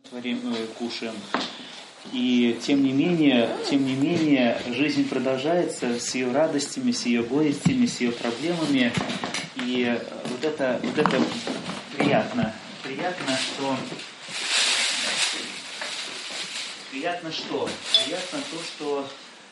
кушаем. И тем не менее, жизнь продолжается с ее радостями, с ее горестями, с ее проблемами. И вот это приятно. Приятно то, что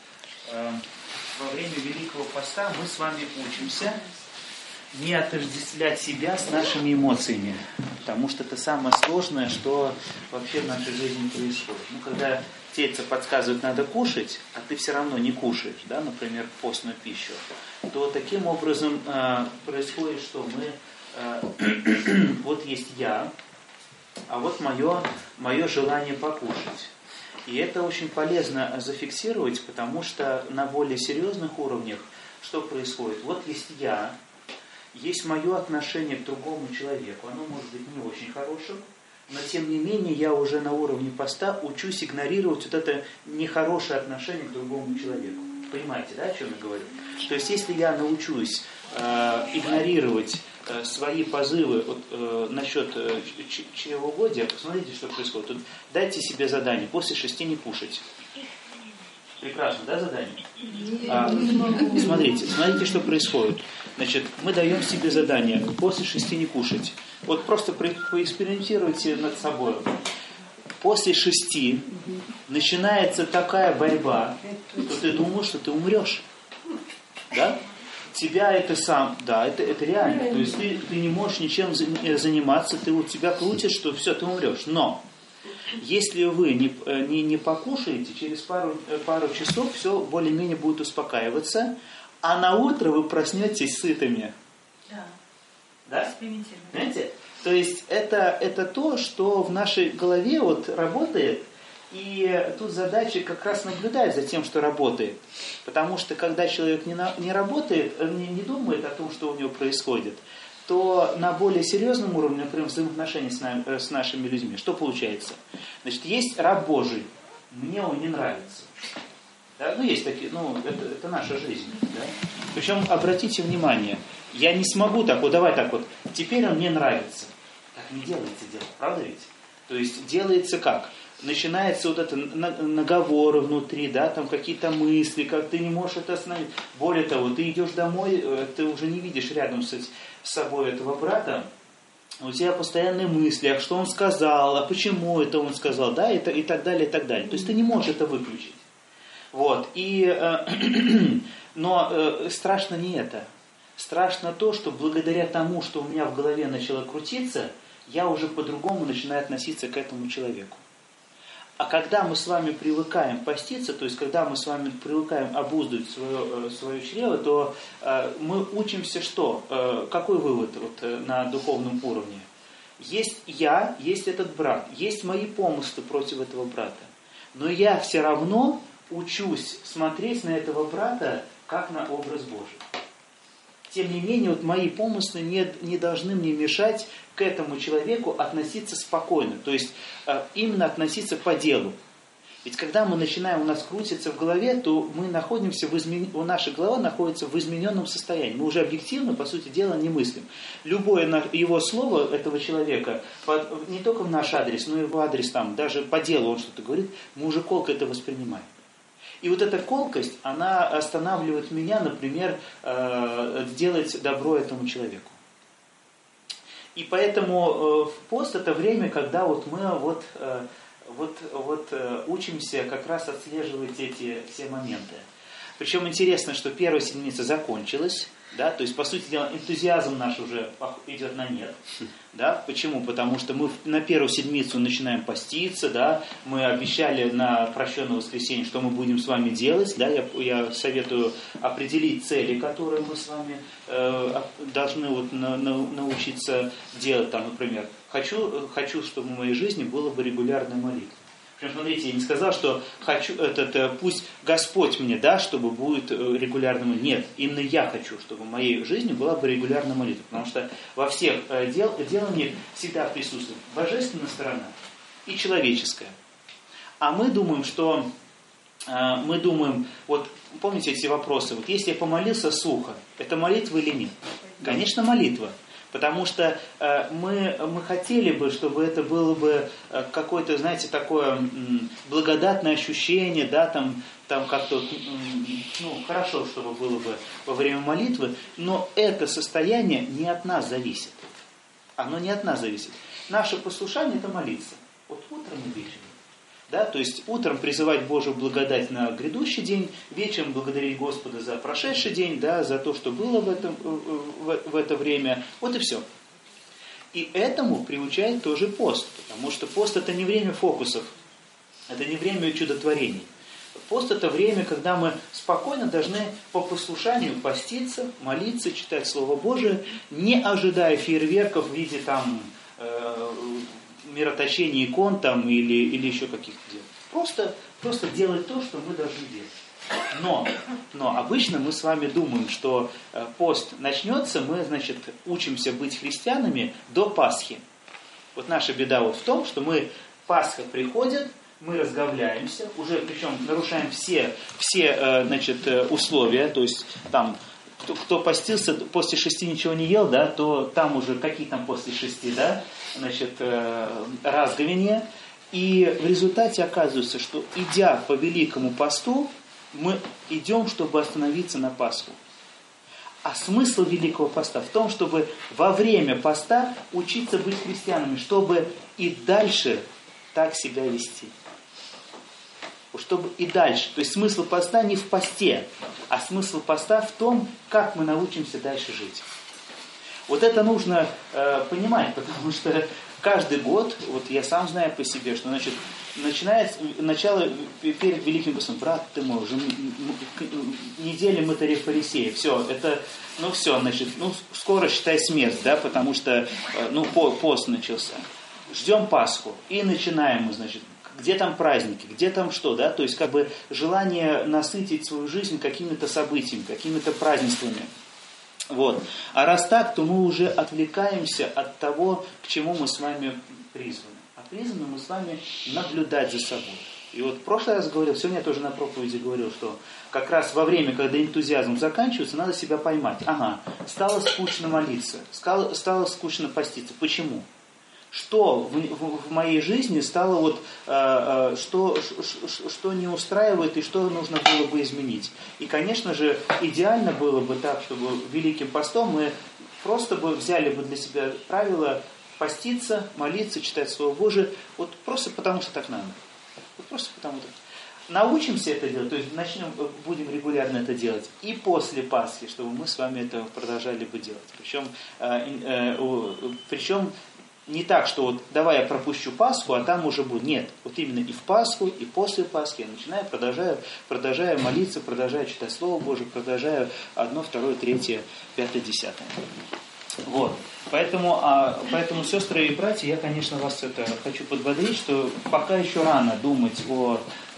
во время Великого Поста мы с вами учимся не отождествлять себя с нашими эмоциями, потому что это самое сложное, что вообще в нашей жизни происходит. Когда тельце подсказывает, надо кушать, а ты все равно не кушаешь, да, например, постную пищу, то таким образом происходит, что мы, вот есть я, а вот мое желание покушать. И это очень полезно зафиксировать, потому что на более серьезных уровнях что происходит? Вот есть я, есть мое отношение к другому человеку. Оно может быть не очень хорошим, но тем не менее я уже на уровне поста учусь игнорировать вот это нехорошее отношение к другому человеку. Понимаете, да, о чем я говорю? То есть если я научусь игнорировать свои позывы насчет чревоугодия, посмотрите, что происходит. Тут дайте себе задание: после 6 не кушать. Прекрасно, да, задание? Смотрите, что происходит. Значит, мы даем себе задание: после 6 не кушать. Вот просто поэкспериментируйте над собой. После 6 начинается такая борьба, что ты думаешь, что ты умрешь. Да? Тебя это это реально. То есть ты не можешь ничем заниматься, тебя крутит, что все, ты умрешь. Но если вы не покушаете, через пару часов все более-менее будет успокаиваться, а на утро вы проснетесь сытыми. Да? Понимаете? То есть это то, что в нашей голове работает, и тут задача как раз наблюдать за тем, что работает. Потому что когда человек не работает, не думает о том, что у него происходит, то на более серьезном уровне, например, взаимоотношений с нашими людьми, что получается? Значит, есть раб Божий, мне он не нравится. Да? Есть такие, это наша жизнь. Да? Причем, обратите внимание, я не смогу давай так вот, теперь он мне нравится. Так не делается дело, правда ведь? То есть делается как? Начинается наговоры внутри, да, там какие-то мысли, как ты не можешь это остановить. Более того, ты идешь домой, ты уже не видишь рядом с собой этого брата, у тебя постоянные мысли, а что он сказал, а почему это он сказал, да, и так далее, и так далее. То есть ты не можешь это выключить. Вот, но страшно не это. Страшно то, что благодаря тому, что у меня в голове начало крутиться, я уже по-другому начинаю относиться к этому человеку. А когда мы с вами привыкаем поститься, то есть когда мы с вами привыкаем обуздывать свое чрево, то мы учимся что? Какой вывод на духовном уровне? Есть я, есть этот брат, есть мои помыслы против этого брата. Но я все равно учусь смотреть на этого брата как на образ Божий. Тем не менее, мои помыслы не должны мне мешать к этому человеку относиться спокойно. То есть, именно относиться по делу. Ведь когда мы начинаем, у нас крутиться в голове, то мы находимся наша голова находится в измененном состоянии. Мы уже объективно, по сути дела, не мыслим. Любое его слово, этого человека, не только в наш адрес, но и в адрес, даже по делу он что-то говорит, мы уже колко это воспринимаем. И вот эта колкость, она останавливает меня, например, делать добро этому человеку. И поэтому пост — это время, когда мы учимся как раз отслеживать эти все моменты. Причем интересно, что первая седмица закончилась, да, то есть, по сути дела, энтузиазм наш уже идет на нет. Да? Почему? Потому что мы на первую седмицу начинаем поститься, да, мы обещали на прощенное воскресенье, что мы будем с вами делать, да, я советую определить цели, которые мы с вами должны научиться делать, например, хочу, чтобы в моей жизни было бы регулярная молитва. Причем, смотрите, я не сказал, что пусть Господь мне даст, чтобы будет регулярная молитва. Нет, именно я хочу, чтобы в моей жизни была бы регулярная молитва. Потому что во всех деланиях всегда присутствует божественная сторона и человеческая. А мы думаем, помните эти вопросы, если я помолился сухо, это молитва или нет? Конечно, молитва. Потому что мы хотели бы, чтобы это было бы какое-то, знаете, такое благодатное ощущение, да, там как-то, хорошо, чтобы было бы во время молитвы, но это состояние не от нас зависит. Оно не от нас зависит. Наше послушание – это молиться. Вот утром и вечером. Да, то есть утром призывать Божию благодать на грядущий день, вечером благодарить Господа за прошедший день, да, за то, что было в это время. Вот и все. И этому приучает тоже пост, потому что пост – это не время фокусов, это не время чудотворений. Пост – это время, когда мы спокойно должны по послушанию поститься, молиться, читать Слово Божие, не ожидая фейерверков в виде мироточения икон или еще каких-то дел. Просто делать то, что мы должны делать. Но обычно мы с вами думаем, что пост начнется, мы, учимся быть христианами до Пасхи. Вот наша беда в том, что Пасха приходит, мы разговляемся, уже причем нарушаем все условия, то есть там, кто постился, после 6 ничего не ел, да, то там уже, какие там после 6, да, разговение. И в результате оказывается, что идя по Великому посту, мы идем, чтобы остановиться на Пасху. А смысл Великого поста в том, чтобы во время поста учиться быть христианами, чтобы и дальше так себя вести. Чтобы и дальше. То есть смысл поста не в посте, а смысл поста в том, как мы научимся дальше жить. Вот это нужно понимать, потому что каждый год, вот я сам знаю по себе, что начинается начало перед Великим постом, брат ты мой, уже неделя мытаря фарисея, все, это, скоро считай смерть, да, потому что, пост начался. Ждем Пасху и начинаем мы, где там праздники, где там что, да, то есть желание насытить свою жизнь какими-то событиями, какими-то празднествами. Вот. А раз так, то мы уже отвлекаемся от того, к чему мы с вами призваны. А призваны мы с вами наблюдать за собой. И вот в прошлый раз говорил, сегодня я тоже на проповеди говорил, что как раз во время, когда энтузиазм заканчивается, надо себя поймать. Стало скучно молиться, стало скучно поститься. Почему? Что в моей жизни стало что не устраивает и что нужно было бы изменить. И, конечно же, идеально было бы так, чтобы Великим постом мы просто взяли бы для себя правило поститься, молиться, читать Слово Божие, вот просто потому, что так надо. Вот просто потому что. Научимся это делать, то есть будем регулярно это делать и после Пасхи, чтобы мы с вами это продолжали бы делать. Причем не так, что давай я пропущу Пасху, а там уже будет. Нет, вот именно и в Пасху, и после Пасхи я продолжаю молиться, продолжаю читать Слово Божие, продолжаю 1, 2, 3, 5, 10. Вот. Поэтому, сестры и братья, я, конечно, вас хочу подбодрить, что пока еще рано думать о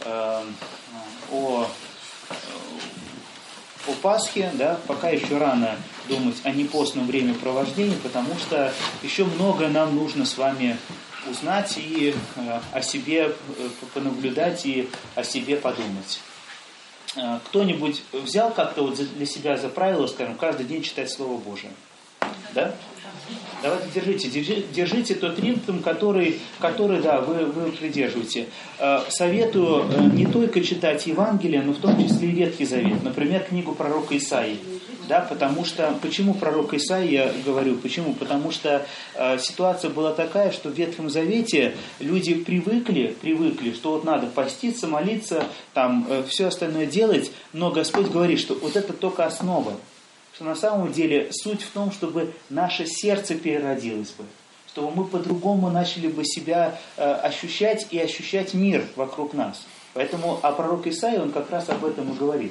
Пасхе, да, пока еще рано думать о непостном времяпровождении, потому что еще много нам нужно с вами узнать и о себе понаблюдать и о себе подумать. Кто-нибудь взял как-то для себя за правило, скажем, каждый день читать Слово Божие? Да? Давайте держите тот ритм, который да, вы придерживаете. Советую не только читать Евангелие, но в том числе и Ветхий Завет. Например, книгу пророка Исаии. Да, почему пророк Исаия я говорю? Почему? Потому что ситуация была такая, что в Ветхом Завете люди привыкли, что вот надо поститься, молиться, все остальное делать, но Господь говорит, что вот это только основа. Что на самом деле суть в том, чтобы наше сердце переродилось бы, чтобы мы по-другому начали бы себя ощущать и ощущать мир вокруг нас. Поэтому пророк Исаия, он как раз об этом и говорит.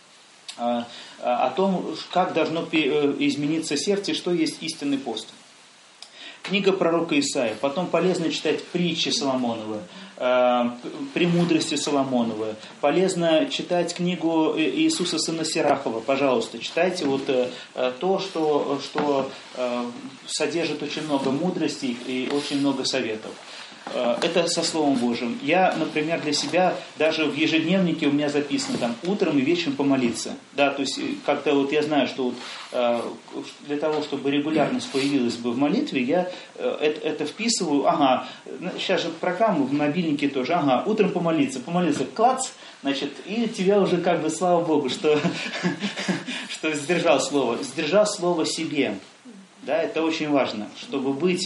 О том, как должно измениться сердце и что есть истинный пост. Книга пророка Исаия. Потом полезно читать притчи Соломоновы, премудрости Соломоновы. Полезно читать книгу Иисуса сына Сирахова. Пожалуйста, читайте то, что содержит очень много мудрости и очень много советов. Это со Словом Божьим. Я, например, для себя, даже в ежедневнике у меня записано там утром и вечером помолиться. Да, то есть как-то вот я знаю, что вот, для того, чтобы регулярность появилась бы в молитве, я это вписываю. Ага, сейчас же программа в мобильнике тоже. Ага, утром помолиться, клац, значит, и тебя уже как бы, слава Богу, что сдержал слово себе. Да, это очень важно. Чтобы быть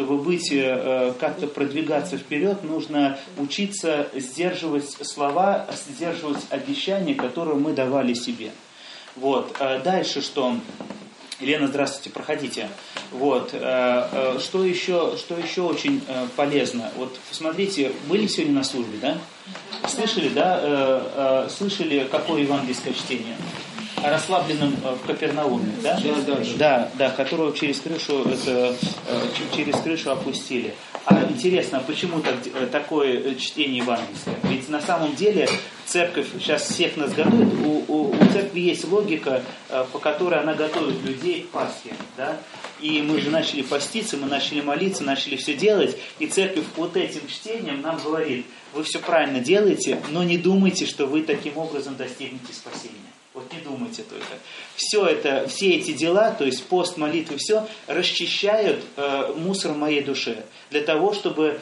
как-то продвигаться вперед, нужно учиться сдерживать слова, сдерживать обещания, которые мы давали себе. Вот. Дальше что? Елена, здравствуйте, проходите. Вот. Что еще очень полезно? Вот посмотрите, были сегодня на службе, да? Слышали, да? Слышали, какое евангельское чтение? О расслабленном в Капернауме, да? Да, которого через крышу опустили. А интересно, почему такое чтение евангельское? Ведь на самом деле церковь сейчас всех нас готовит. У церкви есть логика, по которой она готовит людей к Пасхе, да? И мы же начали поститься, мы начали молиться, начали все делать. И церковь вот этим чтением нам говорит: вы все правильно делаете, но не думайте, что вы таким образом достигнете спасения. Вот не думайте только. Все эти дела, то есть пост, молитвы, все расчищают мусор в моей душе. Для того, чтобы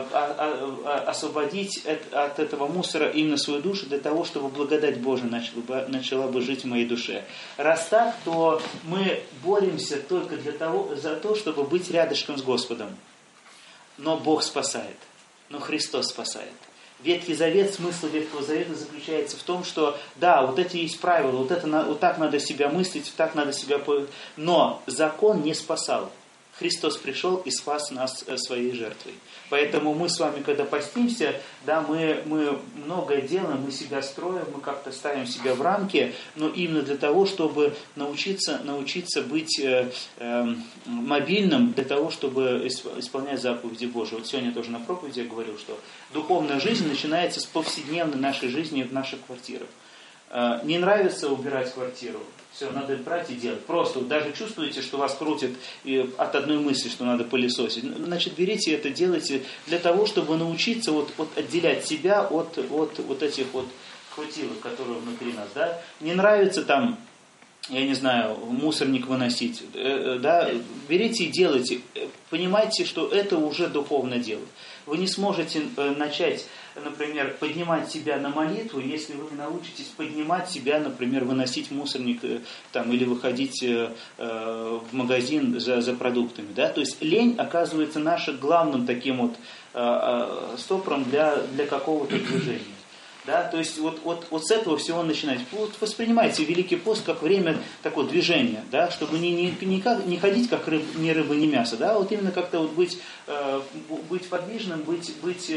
освободить от этого мусора именно свою душу, для того, чтобы благодать Божия начала бы жить в моей душе. Раз так, то мы боремся только за то, чтобы быть рядышком с Господом. Но Бог спасает. Но Христос спасает. Ветхий Завет, смысл Ветхого Завета заключается в том, что да, вот эти есть правила, вот так надо себя мыслить, так надо себя... Но закон не спасал. Христос пришел и спас нас своей жертвой. Поэтому мы с вами, когда постимся, да, мы многое делаем, мы себя строим, мы как-то ставим себя в рамки, но именно для того, чтобы научиться быть мобильным, для того, чтобы исполнять заповеди Божьи. Вот сегодня тоже на проповеди я говорил, что духовная жизнь начинается с повседневной нашей жизни в наших квартирах. Не нравится убирать квартиру? Все, надо брать и делать. Просто даже чувствуете, что вас крутит от одной мысли, что надо пылесосить. Значит, берите это, делайте для того, чтобы научиться вот отделять себя от этих вот крутилок, которые внутри нас. Да? Не нравится там, я не знаю, мусорник выносить. Да? Берите и делайте. Понимайте, что это уже духовное дело. Вы не сможете начать, например, поднимать себя на молитву, если вы не научитесь поднимать себя, например, выносить мусорник там, или выходить в магазин за продуктами. Да? То есть лень оказывается нашим главным таким вот стопором для какого-то движения. Да, то есть вот с этого всего начинать. Вот воспринимайте Великий пост как время такого движения, да, чтобы не ходить как ни рыба, ни мясо, да, а вот именно как-то вот быть подвижным, быть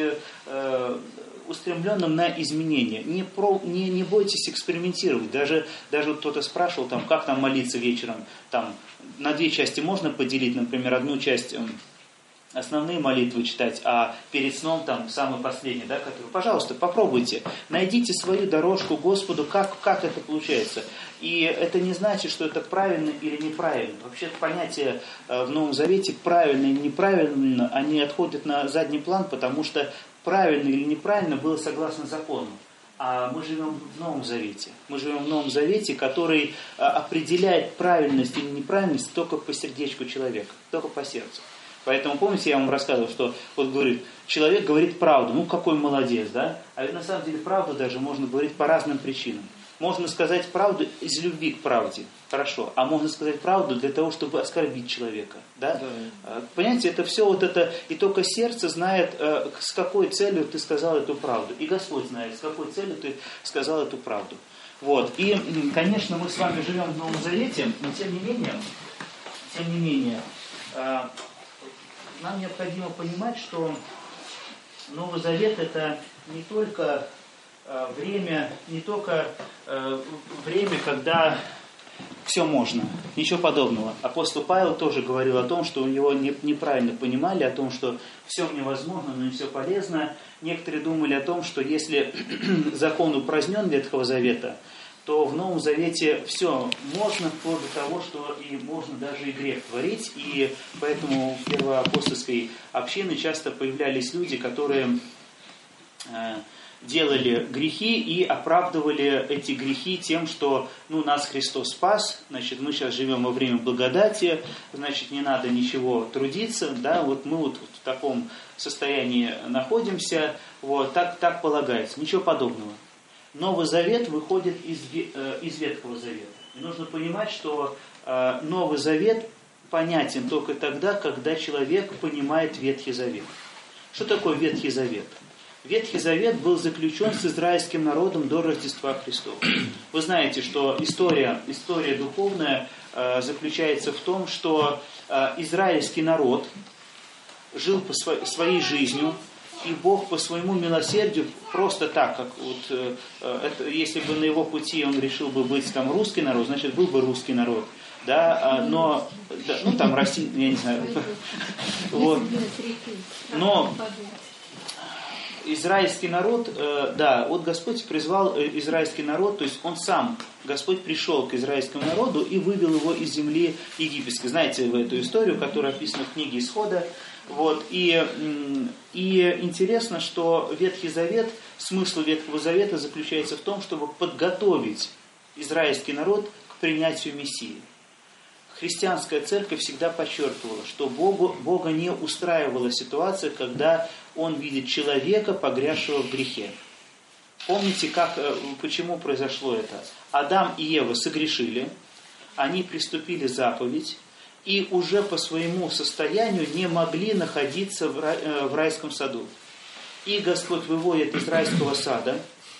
устремленным на изменения. Не бойтесь экспериментировать. Даже вот кто-то спрашивал, там, как там молиться вечером. Там, на 2 части можно поделить, например, одну часть основные молитвы читать, а перед сном там самый последний, да, который. Пожалуйста, попробуйте. Найдите свою дорожку Господу, как это получается. И это не значит, что это правильно или неправильно. Вообще понятия в Новом Завете правильно и неправильно, они отходят на задний план, потому что правильно или неправильно было согласно закону. А мы живем в Новом Завете. Мы живем в Новом Завете, который определяет правильность или неправильность только по сердечку человека, только по сердцу. Поэтому, помните, я вам рассказывал, что вот говорит, человек говорит правду, ну какой молодец, да? А ведь на самом деле правду даже можно говорить по разным причинам. Можно сказать правду из любви к правде, хорошо, а можно сказать правду для того, чтобы оскорбить человека, да? Да. Понимаете, это все вот это, и только сердце знает, с какой целью ты сказал эту правду, и Господь знает, с какой целью ты сказал эту правду. Вот, и, конечно, мы с вами живем в Новом Завете, но тем не менее, нам необходимо понимать, что Новый Завет это не только время, когда все можно, ничего подобного. Апостол Павел тоже говорил о том, что у него неправильно понимали, о том, что все невозможно, но не все полезно. Некоторые думали о том, что если закон упразднен Ветхого Завета, то что в Новом Завете все можно, вплоть до того, что и можно даже и грех творить. И поэтому в первоапостольской общине часто появлялись люди, которые делали грехи и оправдывали эти грехи тем, что нас Христос спас, значит, мы сейчас живем во время благодати, значит, не надо ничего трудиться, да, вот мы вот в таком состоянии находимся, вот, так полагается, ничего подобного. Новый Завет выходит из Ветхого Завета. И нужно понимать, что Новый Завет понятен только тогда, когда человек понимает Ветхий Завет. Что такое Ветхий Завет? Ветхий Завет был заключен с израильским народом до Рождества Христова. Вы знаете, что история духовная заключается в том, что израильский народ жил по своей жизнью, и Бог по своему милосердию просто так, как вот, если бы на его пути он решил бы быть там русский народ, значит был бы русский народ. Да, но там Россия, я не знаю. Вот. Но израильский народ, вот Господь призвал израильский народ, то есть Он сам, Господь пришел к израильскому народу и вывел его из земли египетской. Знаете вы эту историю, которая описана в книге Исхода. Вот, и интересно, что Ветхий Завет, смысл Ветхого Завета заключается в том, чтобы подготовить израильский народ к принятию Мессии. Христианская церковь всегда подчеркивала, что Бога не устраивала ситуация, когда Он видит человека, погрязшего в грехе. Помните, почему произошло это? Адам и Ева согрешили, они приступили заповедь, и уже по своему состоянию не могли находиться в райском саду. И Господь выводит из райского сада,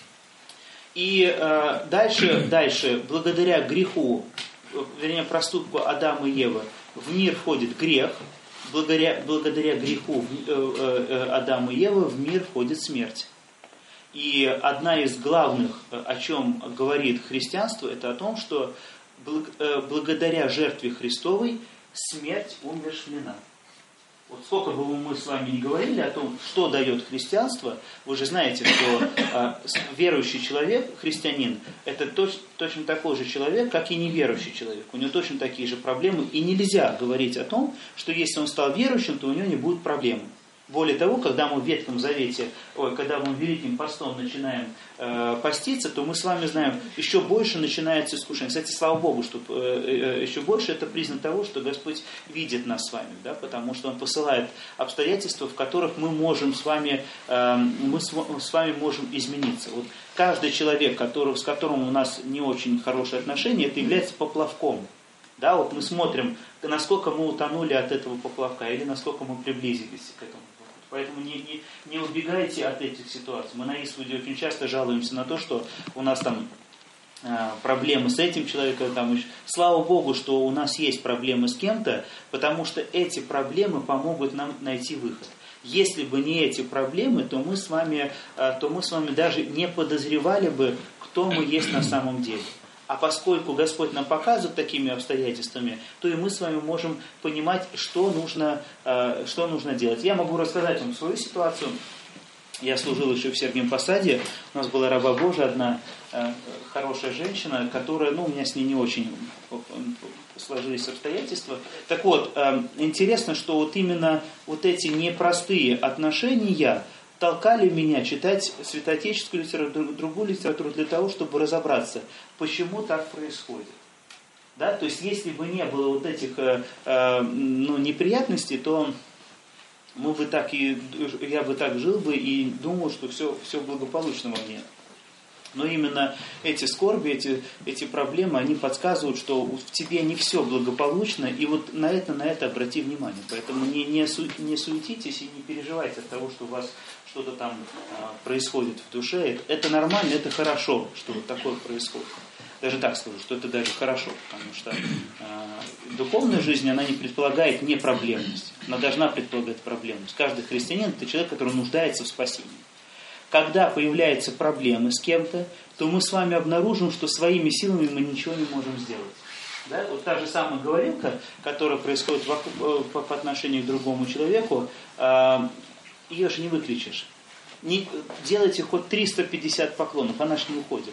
и дальше, благодаря греху, вернее, проступку Адама и Евы, в мир входит грех, благодаря греху Адама и Евы в мир входит смерть. И одна из главных, о чем говорит христианство, это о том, что благодаря жертве Христовой смерть умерщвлена. Вот сколько бы мы с вами не говорили о том, что дает христианство, вы же знаете, что верующий человек, христианин, это точно такой же человек, как и неверующий человек. У него точно такие же проблемы, и нельзя говорить о том, что если он стал верующим, то у него не будет проблем. Более того, когда мы в Ветхом Завете, когда мы Великим постом начинаем поститься, то мы с вами знаем, еще больше начинается искушение. Кстати, слава Богу, что еще больше это признак того, что Господь видит нас с вами, да, потому что Он посылает обстоятельства, в которых мы можем с вами можем измениться. Вот каждый человек, с которым у нас не очень хорошие отношения, это является поплавком. Да, вот мы смотрим, насколько мы утонули от этого поплавка или насколько мы приблизились к этому. Поэтому не убегайте от этих ситуаций. Мы на исповеди очень часто жалуемся на то, что у нас там проблемы с этим человеком. Слава Богу, что у нас есть проблемы с кем-то, потому что эти проблемы помогут нам найти выход. Если бы не эти проблемы, то мы с вами даже не подозревали бы, кто мы есть на самом деле. А поскольку Господь нам показывает такими обстоятельствами, то и мы с вами можем понимать, что нужно делать. Я могу рассказать вам свою ситуацию. Я служил еще в Сергиевом Посаде. У нас была раба Божия, одна хорошая женщина, которая, у меня с ней не очень сложились обстоятельства. Так вот, интересно, что вот именно вот эти непростые отношения толкали меня читать святоотеческую литературу, другую литературу для того, чтобы разобраться, почему так происходит. Да? То есть, если бы не было вот этих неприятностей, то я бы так жил бы и думал, что все благополучно во мне. Но именно эти скорби, эти проблемы, они подсказывают, что в тебе не все благополучно, и вот на это обрати внимание. Поэтому не суетитесь и не переживайте от того, что у вас что-то там происходит в душе. Это нормально, это хорошо, что вот такое происходит. Даже так скажу, что это даже хорошо, потому что духовная жизнь, она не предполагает непроблемность. Она должна предполагать проблемность. Каждый христианин – это человек, который нуждается в спасении. Когда появляются проблемы с кем-то, то мы с вами обнаружим, что своими силами мы ничего не можем сделать. Да? Вот та же самая говорилка, которая происходит по отношению к другому человеку, ее же не выключишь. Делайте хоть 350 поклонов, она же не уходит.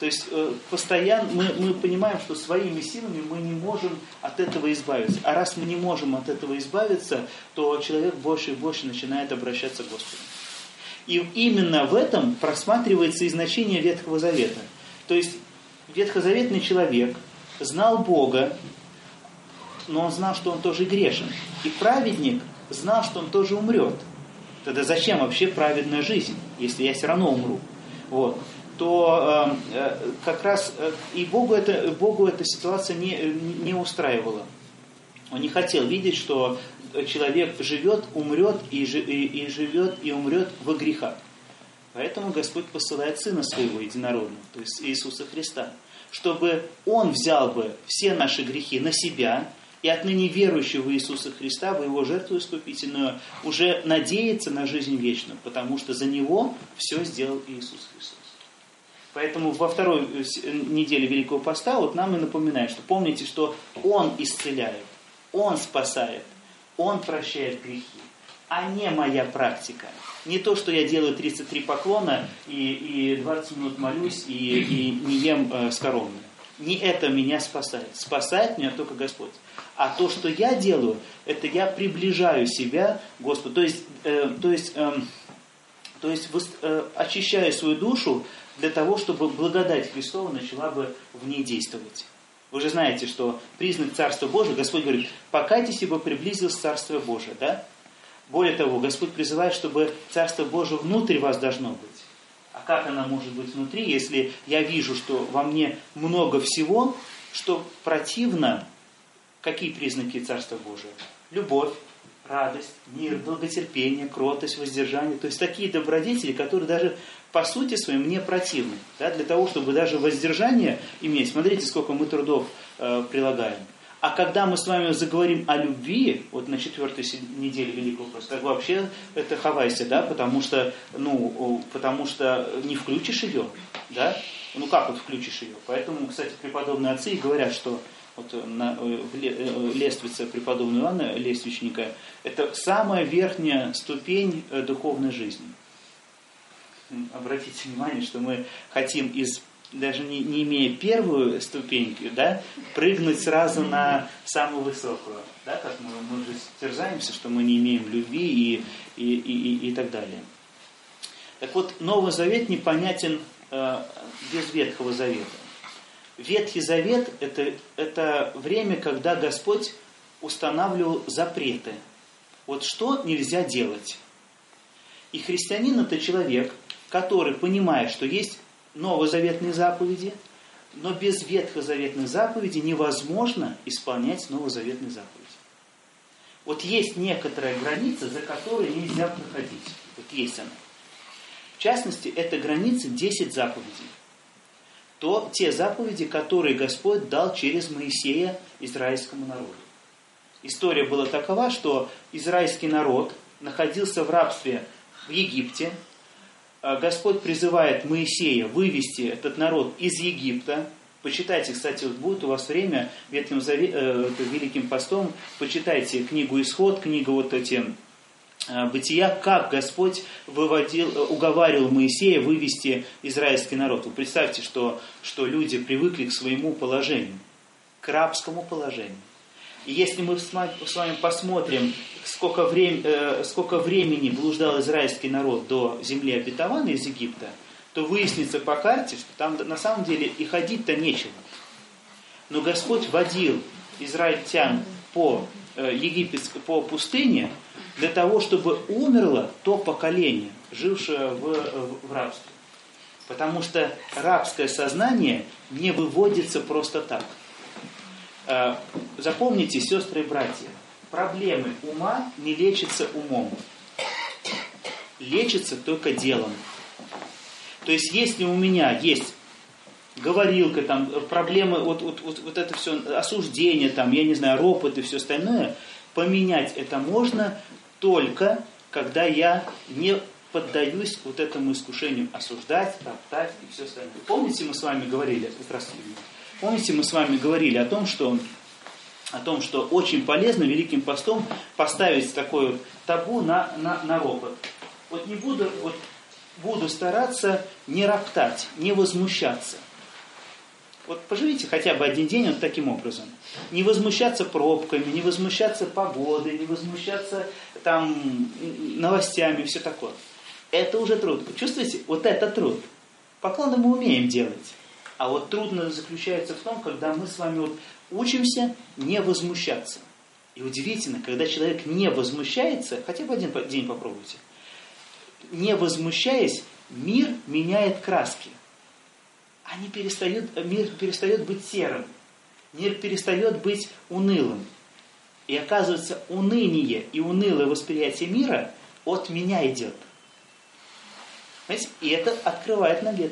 То есть постоянно мы понимаем, что своими силами мы не можем от этого избавиться. А раз мы не можем от этого избавиться, то человек больше и больше начинает обращаться к Господу. И именно в этом просматривается и значение Ветхого Завета. То есть ветхозаветный человек знал Бога, но он знал, что он тоже грешен. И праведник знал, что он тоже умрет. Тогда зачем вообще праведная жизнь, если я все равно умру? Вот. То как раз и Богу эта ситуация не устраивала. Он не хотел видеть, что человек живет, умрет и живет и умрет во грехах. Поэтому Господь посылает Сына Своего Единородного, то есть Иисуса Христа, чтобы Он взял бы все наши грехи на себя и отныне верующий в Иисуса Христа, в Его жертву искупительную, уже надеяться на жизнь вечную, потому что за Него все сделал Иисус Христос. Поэтому во второй неделе Великого Поста вот нам и напоминает, что помните, что Он исцеляет, Он спасает, Он прощает грехи, а не моя практика. Не то, что я делаю 33 поклона и 20 минут молюсь и не ем скоромное. Не это меня спасает. Спасает меня только Господь. А то, что я делаю, это я приближаю себя к Господу. То есть очищаю свою душу для того, чтобы благодать Христова начала бы в ней действовать. Вы же знаете, что признак Царства Божия, Господь говорит, покайтесь, ибо приблизилось Царство Божие. Да? Более того, Господь призывает, чтобы Царство Божие внутрь вас должно быть. А как оно может быть внутри, если я вижу, что во мне много всего, что противно? Какие признаки Царства Божия? Любовь, радость, мир, долготерпение, кротость, воздержание. То есть такие добродетели, которые даже по сути своей мне противны. Да? Для того, чтобы даже воздержание иметь, смотрите, сколько мы трудов прилагаем. А когда мы с вами заговорим о любви, вот на 4-й неделе Великого Поста, так вообще это хавайся, да, потому что не включишь ее, да, ну как вот включишь ее. Поэтому, кстати, преподобные отцы говорят, что вот лествица преподобного Иоанна, лествичника, это самая верхняя ступень духовной жизни. Обратите внимание, что мы хотим даже не имея первую ступеньку, да, прыгнуть сразу на самую высокую. Да, как мы же терзаемся, что мы не имеем любви и так далее. Так вот, Новый Завет непонятен без Ветхого Завета. Ветхий Завет – это время, когда Господь устанавливал запреты. Вот что нельзя делать. И христианин – это человек, который понимает, что есть новозаветные заповеди, но без ветхозаветных заповедей невозможно исполнять новозаветные заповеди. Вот есть некоторая граница, за которой нельзя проходить. Вот есть она. В частности, эта граница 10 заповедей. Те заповеди, которые Господь дал через Моисея израильскому народу. История была такова, что израильский народ находился в рабстве в Египте. Господь призывает Моисея вывести этот народ из Египта. Почитайте, кстати, вот будет у вас время Великим постом, почитайте книгу Исход, книгу Бытия, как Господь уговаривал Моисея вывести израильский народ. Вы представьте, что люди привыкли к своему положению, к рабскому положению. И если мы с вами посмотрим, сколько времени блуждал израильский народ до земли обетованной из Египта, то выяснится по карте, что там на самом деле и ходить-то нечего. Но Господь водил израильтян по пустыне для того, чтобы умерло то поколение, жившее в рабстве. Потому что рабское сознание не выводится просто так. Запомните, сестры и братья, проблемы ума не лечатся умом. Лечатся только делом. То есть, если у меня есть говорилка, там, проблемы, вот это все, осуждение, там, я не знаю, ропот и все остальное, поменять это можно только, когда я не поддаюсь вот этому искушению осуждать, роптать и все остальное. Помните, мы с вами говорили, помните, мы с вами говорили о том, что очень полезно Великим постом поставить такое табу на ропот. Вот буду стараться не роптать, не возмущаться. Вот поживите хотя бы один день вот таким образом. Не возмущаться пробками, не возмущаться погодой, не возмущаться там новостями, все такое. Это уже труд. Чувствуете? Вот это труд. Поклоны мы умеем делать. А вот трудно заключается в том, когда мы с вами вот учимся не возмущаться. И удивительно, когда человек не возмущается, хотя бы один день попробуйте, не возмущаясь, мир меняет краски. Мир перестает быть серым. Мир перестает быть унылым. И оказывается, уныние и унылое восприятие мира от меня идет. Понимаете? И это открывает нам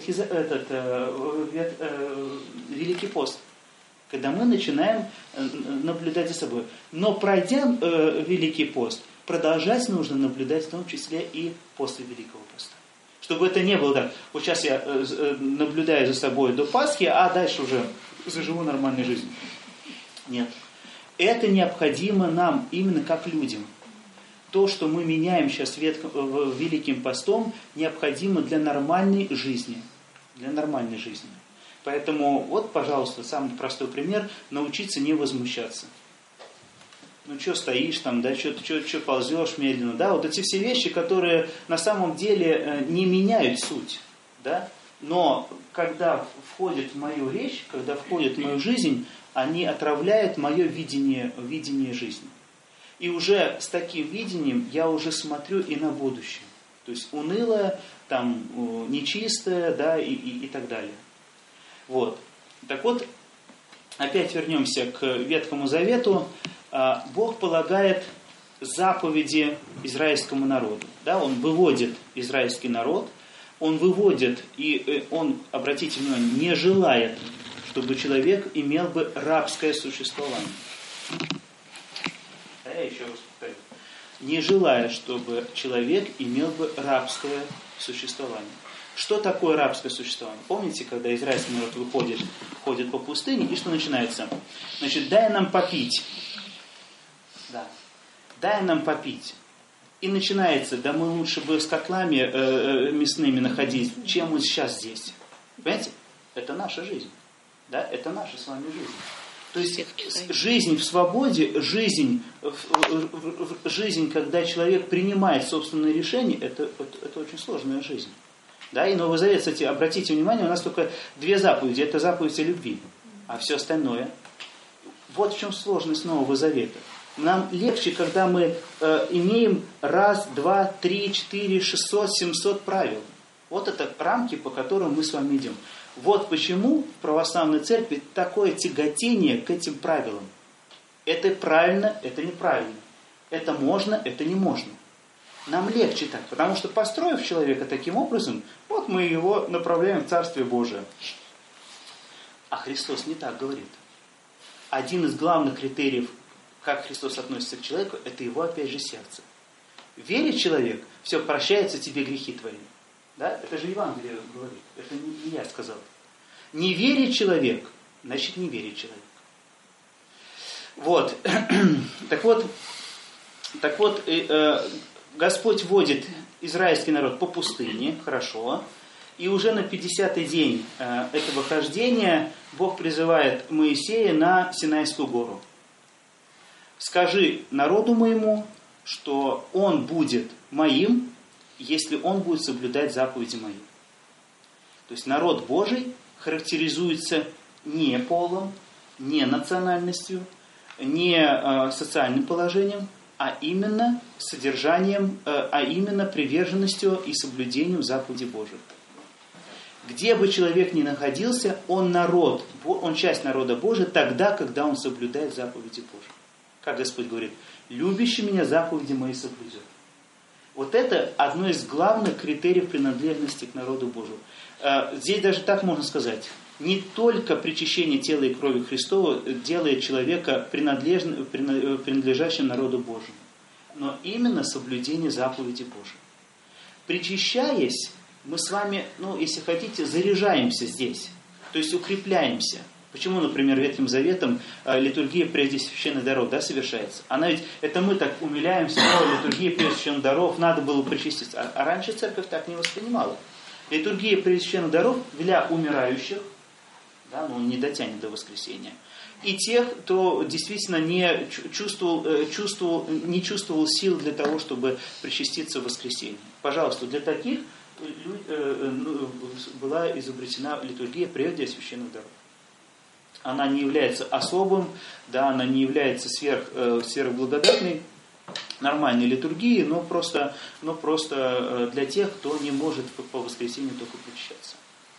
Великий пост. Когда мы начинаем наблюдать за собой. Но пройдя Великий пост, продолжать нужно наблюдать в том числе и после Великого поста. Чтобы это не было так, вот сейчас я наблюдаю за собой до Пасхи, а дальше уже заживу нормальной жизнью. Нет. Это необходимо нам именно как людям. То, что мы меняем сейчас Великим постом, необходимо для нормальной жизни. Для нормальной жизни. Поэтому вот, пожалуйста, самый простой пример – научиться не возмущаться. Ну, что стоишь там, да, что ползешь медленно, да, вот эти все вещи, которые на самом деле не меняют суть, да, но когда входят в мою речь, когда входят в мою жизнь, они отравляют мое видение жизни. И уже с таким видением я уже смотрю и на будущее. То есть унылое, там, нечистое, да, и так далее. Вот. Так вот, опять вернемся к Ветхому Завету. Бог полагает заповеди израильскому народу. Да, он выводит израильский народ, он выводит, и он, обратите внимание, не желает, чтобы человек имел бы рабское существование. Я еще раз повторю. Не желает, чтобы человек имел бы рабское существование. Что такое рабское существование? Помните, когда израильский народ ходит по пустыне, и что начинается? Значит, дай нам попить. Да. Дай нам попить. И начинается, да мы лучше бы с котлами мясными находились, чем мы сейчас здесь. Понимаете? Это наша жизнь. Да? Это наша с вами жизнь. То есть жизнь в свободе, жизнь, когда человек принимает собственные решения, это очень сложная жизнь. Да? И Новый Завет, кстати, обратите внимание, у нас только 2 заповеди. Это заповеди любви. А все остальное. Вот в чем сложность Нового Завета. Нам легче, когда мы имеем 1, 2, 3, 4, 600, 700 правил. Вот это рамки, по которым мы с вами идем. Вот почему в православной церкви такое тяготение к этим правилам. Это правильно, это неправильно. Это можно, это не можно. Нам легче так, потому что, построив человека таким образом, вот мы его направляем в Царствие Божие. А Христос не так говорит. Один из главных критериев, как Христос относится к человеку, это его, опять же, сердце. Верит человек, все, прощаются тебе грехи твои. Да? Это же Евангелие говорит. Это не я сказал. Не верит человек, значит не верит человек. Вот. Так вот, Господь водит израильский народ по пустыне, хорошо. И уже на 50-й день этого хождения Бог призывает Моисея на Синайскую гору. Скажи народу моему, что он будет моим, если он будет соблюдать заповеди мои. То есть народ Божий характеризуется не полом, не национальностью, не социальным положением, а именно содержанием, а именно приверженностью и соблюдением заповедей Божьих. Где бы человек ни находился, он часть народа Божия тогда, когда он соблюдает заповеди Божьи. Как Господь говорит, любящий меня заповеди мои соблюдет. Вот это одно из главных критериев принадлежности к народу Божьему. Здесь даже так можно сказать. Не только причащение тела и крови Христова делает человека принадлежащим народу Божьему, но именно соблюдение заповедей Божьих. Причащаясь, мы с вами, если хотите, заряжаемся здесь, то есть укрепляемся. Почему, например, Ветхим Заветом литургия прежде священных даров, да, совершается? Она ведь, это мы так умиляемся, литургия прежде священных даров, надо было причаститься. А раньше церковь так не воспринимала. Литургия прежде священных даров для умирающих, да, но он не дотянет до воскресения. И тех, кто действительно не чувствовал сил для того, чтобы причаститься в воскресенье. Пожалуйста, для таких была изобретена литургия прежде священных даров. Она не является особым, да, она не является сверхблагодатной, нормальной литургией, но просто для тех, кто не может по воскресенью только причащаться.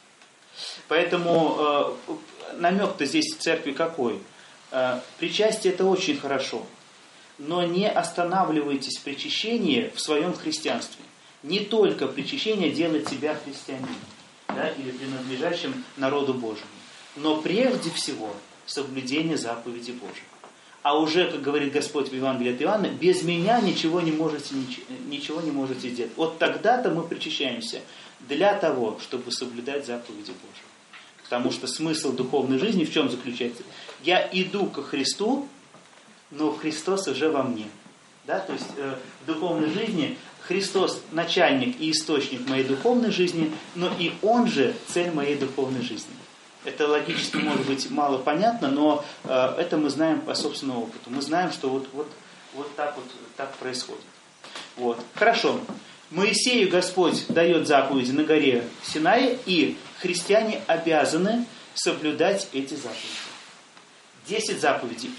Поэтому намек-то здесь в церкви какой? Причастие это очень хорошо, но не останавливайтесь в причащении в своем христианстве. Не только причащение делает тебя христианином, да, или принадлежащим народу Божьему, но прежде всего соблюдение заповедей Божьих. А уже, как говорит Господь в Евангелии от Иоанна, без меня ничего не можете сделать. Вот тогда-то мы причащаемся для того, чтобы соблюдать заповеди Божьи. Потому что смысл духовной жизни в чем заключается? Я иду ко Христу, но Христос уже во мне. Да? То есть в духовной жизни Христос начальник и источник моей духовной жизни, но и Он же цель моей духовной жизни. Это логически может быть мало понятно, но это мы знаем по собственному опыту. Мы знаем, что вот так происходит. Вот. Хорошо. Моисею Господь дает заповеди на горе Синае, и христиане обязаны соблюдать эти заповеди. 10 заповедей.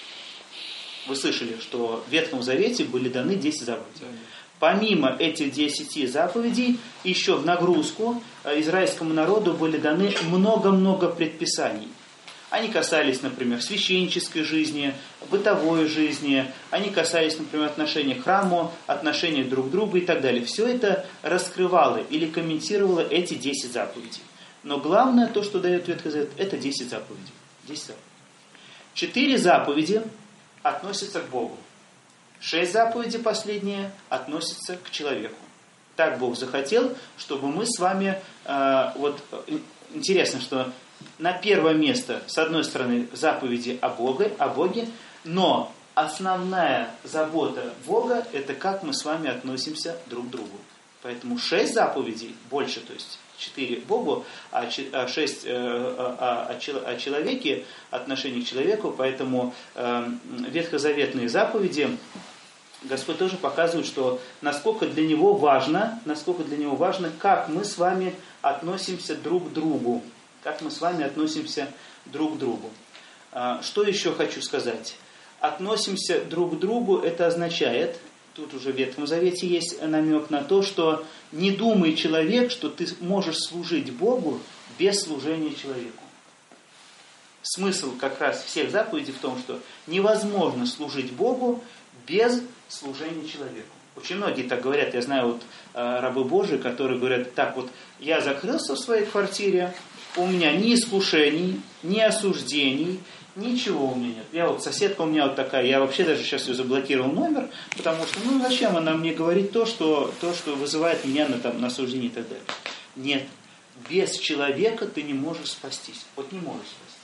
Вы слышали, что в Ветхом Завете были даны 10 заповедей. Помимо этих 10 заповедей, еще в нагрузку израильскому народу были даны много-много предписаний. Они касались, например, священнической жизни, бытовой жизни, они касались, например, отношения к храму, отношения друг к другу и так далее. Все это раскрывало или комментировало эти 10 заповедей. Но главное, то, что дает Ветхий Завет, это 10 заповедей. 10 заповедей. 4 заповеди относятся к Богу. 6 заповедей последние относятся к человеку. Так Бог захотел, чтобы мы с вами... интересно, что на первое место, с одной стороны, заповеди о Боге, но основная забота Бога – это как мы с вами относимся друг к другу. Поэтому 6 заповедей, больше, то есть 4 Богу, а 6 о человеке, отношении к человеку. Поэтому ветхозаветные заповеди Господь тоже показывает, что насколько для Него важно, как мы с вами относимся друг к другу. Как мы с вами относимся друг к другу. Что еще хочу сказать? Относимся друг к другу, это означает, тут уже в Ветхом Завете есть намек на то, что не думай, человек, что ты можешь служить Богу без служения человеку. Смысл как раз всех заповедей в том, что невозможно служить Богу без служения человеку. Очень многие так говорят, я знаю рабы Божии, которые говорят, так вот, я закрылся в своей квартире, у меня ни искушений, ни осуждений, ничего у меня нет. Соседка у меня такая, я вообще даже сейчас ее заблокировал номер, потому что, зачем она мне говорит то, что вызывает меня на осуждение и так далее. Нет, без человека ты не можешь спастись. Не можешь спастись.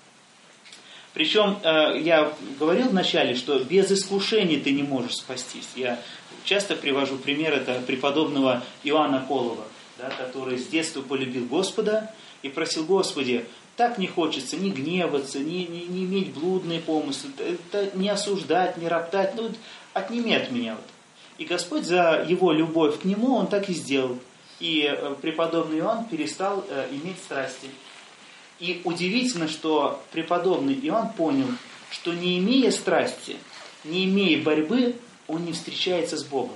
Причем, я говорил вначале, что без искушений ты не можешь спастись. Я часто привожу пример, это преподобного Иоанна Колова, да, который с детства полюбил Господа и просил: Господи, так не хочется не гневаться, не иметь блудные помыслы, не осуждать, не роптать, отними от меня. И Господь за его любовь к нему, он так и сделал. И преподобный Иоанн перестал иметь страсти. И удивительно, что преподобный Иоанн понял, что не имея страсти, не имея борьбы, он не встречается с Богом.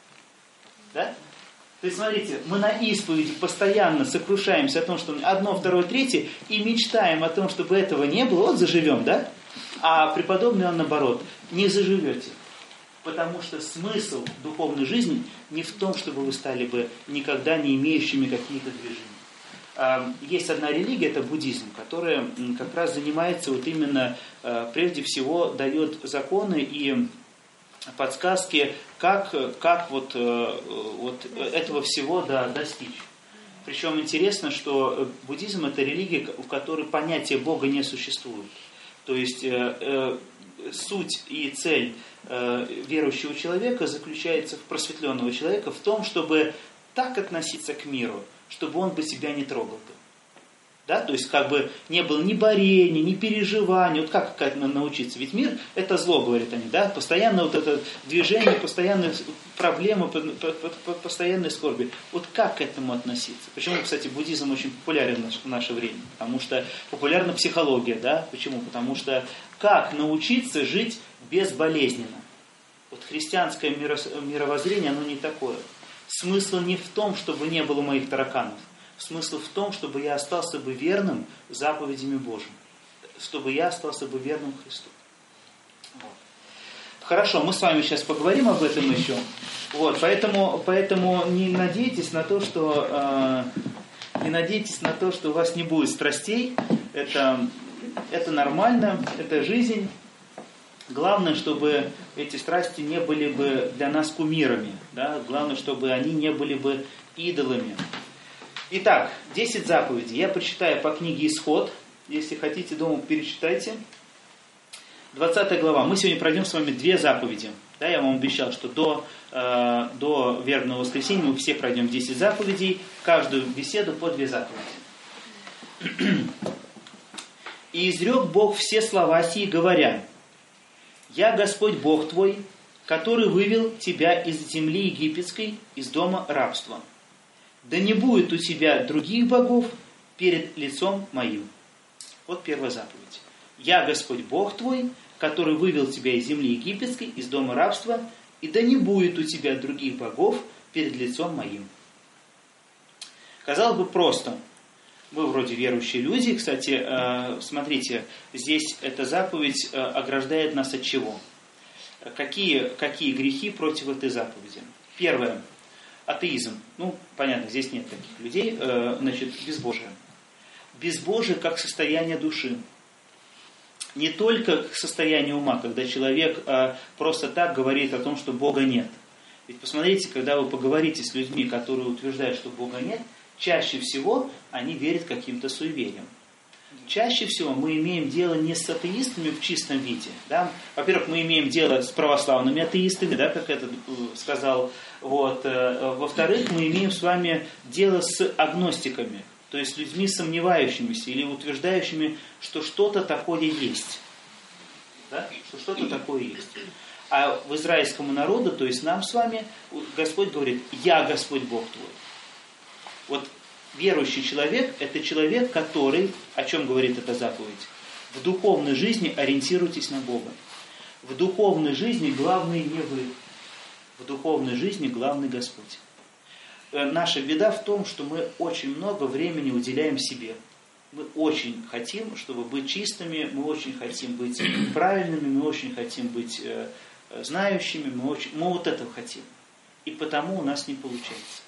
Да? То есть, смотрите, мы на исповеди постоянно сокрушаемся о том, что 1, 2, 3, и мечтаем о том, чтобы этого не было, заживем, да? А преподобный Иоанн, наоборот, не заживете. Потому что смысл духовной жизни не в том, чтобы вы стали бы никогда не имеющими какие-то движения. Есть одна религия, это буддизм, которая как раз занимается именно, прежде всего, дает законы и подсказки, как этого всего достичь. Причем интересно, что буддизм – это религия, у которой понятия Бога не существует. То есть суть и цель верующего человека заключается, просветленного человека, в том, чтобы так относиться к миру, чтобы он бы себя не трогал. Да? То есть как бы не было ни борения, ни переживаний. Вот как научиться? Ведь мир – это зло, говорят они. Да? Постоянно вот это движение, постоянные проблемы, постоянные скорби. Вот как к этому относиться? Почему, кстати, буддизм очень популярен в наше время? Потому что популярна психология. Да? Почему? Потому что как научиться жить безболезненно? Вот христианское мировоззрение, оно не такое. Смысл не в том, чтобы не было моих тараканов. Смысл в том, чтобы я остался бы верным заповедями Божьим. Чтобы я остался бы верным Христу. Вот. Хорошо, мы с вами сейчас поговорим об этом еще. Вот, поэтому не надейтесь на то, что у вас не будет страстей. Это нормально, это жизнь. Главное, чтобы эти страсти не были бы для нас кумирами. Да? Главное, чтобы они не были бы идолами. Итак, 10 заповедей. Я прочитаю по книге «Исход». Если хотите, дома перечитайте. 20 глава. Мы сегодня пройдем с вами 2 заповеди. Да, я вам обещал, что до вербного воскресенья мы все пройдем 10 заповедей. Каждую беседу по 2 заповеди. «И изрек Бог все слова сии, говоря: Я Господь Бог твой, который вывел тебя из земли египетской, из дома рабства. Да не будет у тебя других богов перед лицом моим». Вот первая заповедь. «Я Господь Бог твой, который вывел тебя из земли египетской, из дома рабства, и да не будет у тебя других богов перед лицом моим». Казалось бы, просто. Вы вроде верующие люди. Кстати, смотрите, здесь эта заповедь ограждает нас от чего? Какие грехи против этой заповеди? Первое. Атеизм. Понятно, здесь нет таких людей. Значит, безбожие. Безбожие как состояние души. Не только состояние ума, когда человек просто так говорит о том, что Бога нет. Ведь посмотрите, когда вы поговорите с людьми, которые утверждают, что Бога нет, чаще всего они верят каким-то суевериям. Чаще всего мы имеем дело не с атеистами в чистом виде. Да? Во-первых, мы имеем дело с православными атеистами, да, как это сказал. Вот. Во-вторых, мы имеем с вами дело с агностиками, то есть людьми сомневающимися или утверждающими, что что-то такое есть. Да? Что что-то такое есть. А в израильскому народу, то есть нам с вами, Господь говорит: «Я Господь Бог твой». Вот верующий человек – это человек, который, о чем говорит эта заповедь? В духовной жизни ориентируйтесь на Бога. В духовной жизни главный не вы. В духовной жизни главный Господь. Наша беда в том, что мы очень много времени уделяем себе. Мы очень хотим, чтобы быть чистыми, мы очень хотим быть правильными, мы очень хотим быть знающими, мы вот этого хотим. И потому у нас не получается.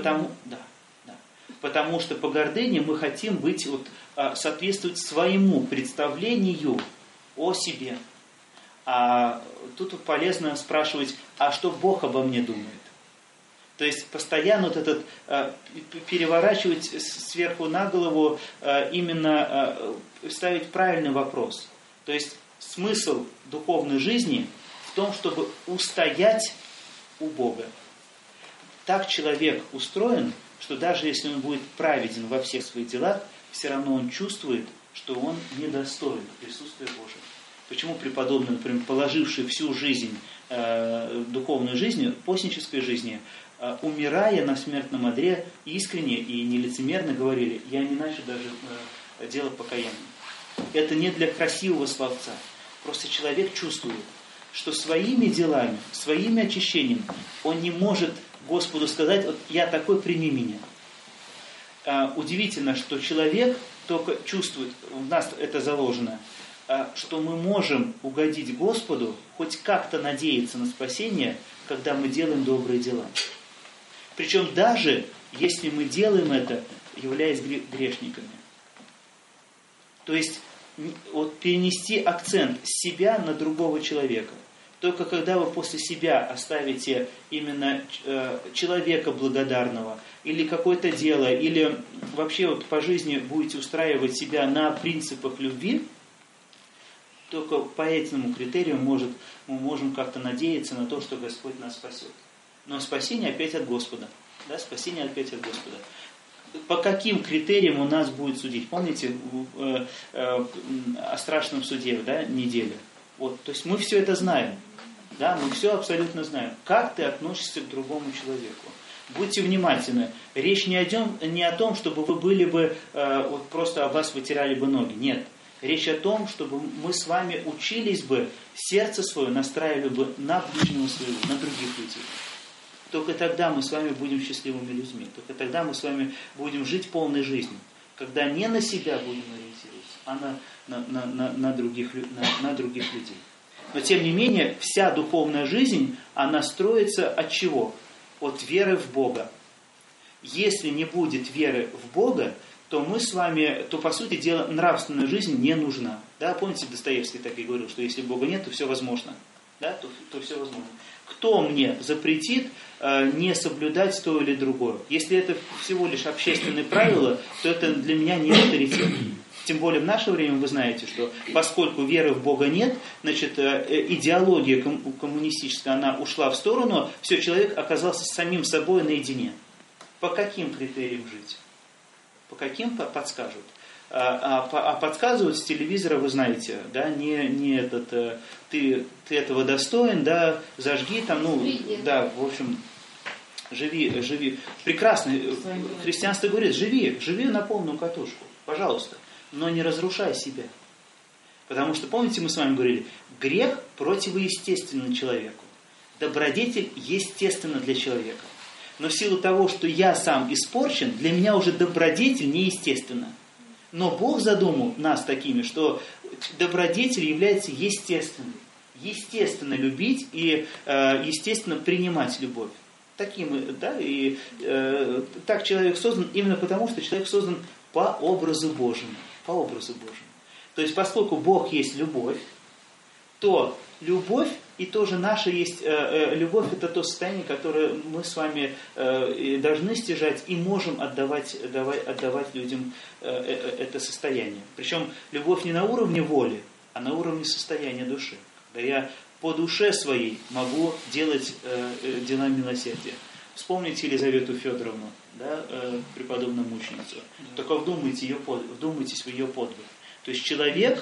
Потому что по гордыне мы хотим соответствовать своему представлению о себе. А тут полезно спрашивать: а что Бог обо мне думает? То есть постоянно переворачивать сверху на голову, именно ставить правильный вопрос. То есть смысл духовной жизни в том, чтобы устоять у Бога. Так человек устроен, что даже если он будет праведен во всех своих делах, все равно он чувствует, что он недостоин присутствия Божьего. Почему преподобный, например, положивший всю жизнь, духовную жизнь, постнической жизни, умирая на смертном одре, искренне и нелицемерно говорили: «Я не начал даже дело покаяния». Это не для красивого словца. Просто человек чувствует, что своими делами, своими очищением он не может Господу сказать: «Вот я такой, прими меня». Удивительно, что человек только чувствует, у нас это заложено, что мы можем угодить Господу, хоть как-то надеяться на спасение, когда мы делаем добрые дела. Причем даже если мы делаем это, являясь грешниками. То есть перенести акцент с себя на другого человека. Только когда вы после себя оставите именно человека благодарного, или какое-то дело, или вообще по жизни будете устраивать себя на принципах любви, только по этому критерию мы можем как-то надеяться на то, что Господь нас спасет. Но спасение опять от Господа. Да, спасение опять от Господа. по каким критериям у нас будет судить? Помните о страшном суде, да, неделя? Вот, то есть мы все это знаем. Да, мы все абсолютно знаем. Как ты относишься к другому человеку? Будьте внимательны. Речь не о том, чтобы вы были бы, вот просто об вас вытирали бы ноги. Нет. Речь о том, чтобы мы с вами учились бы, сердце свое настраивали бы на ближнего своего, на других людей. Только тогда мы с вами будем счастливыми людьми. Только тогда мы с вами будем жить полной жизнью. Когда не на себя будем ориентироваться, а на других людей. Но тем не менее, вся духовная жизнь, она строится от чего? От веры в Бога. Если не будет веры в Бога, то мы с вами, то по сути дела нравственная жизнь не нужна. Да, помните, Достоевский так и говорил, что если Бога нет, то все возможно. Да, то все возможно. Кто мне запретит не соблюдать то или другое? Если это всего лишь общественные правила, то это для меня не авторитет. Тем более в наше время вы знаете, что поскольку веры в Бога нет, значит, идеология коммунистическая, она ушла в сторону, все, человек оказался с самим собой наедине. По каким критериям жить? По каким подскажут? А подсказывают с телевизора, вы знаете, да, ты этого достоин, да, зажги там, да, в общем, живи. Прекрасно. Христианство говорит, живи на полную катушку, пожалуйста. Но не разрушай себя. Потому что, помните, мы с вами говорили, грех противоестественен человеку. Добродетель естественна для человека. Но в силу того, что я сам испорчен, для меня уже добродетель неестественна. Но Бог задумал нас такими, что добродетель является естественной. Естественно любить и естественно принимать любовь. Таким, да, и так человек создан именно потому, что человек создан по образу Божьему. По образу Божьему. То есть, поскольку Бог есть любовь, то любовь и тоже наша есть любовь, это то состояние, которое мы с вами должны стяжать и можем отдавать людям это состояние. Причем любовь не на уровне воли, а на уровне состояния души. Когда я по душе своей могу делать дела милосердия. Вспомните Елизавету Федоровну, да, преподобную мученицу. Только вдумайтесь в ее подвиг. То есть человек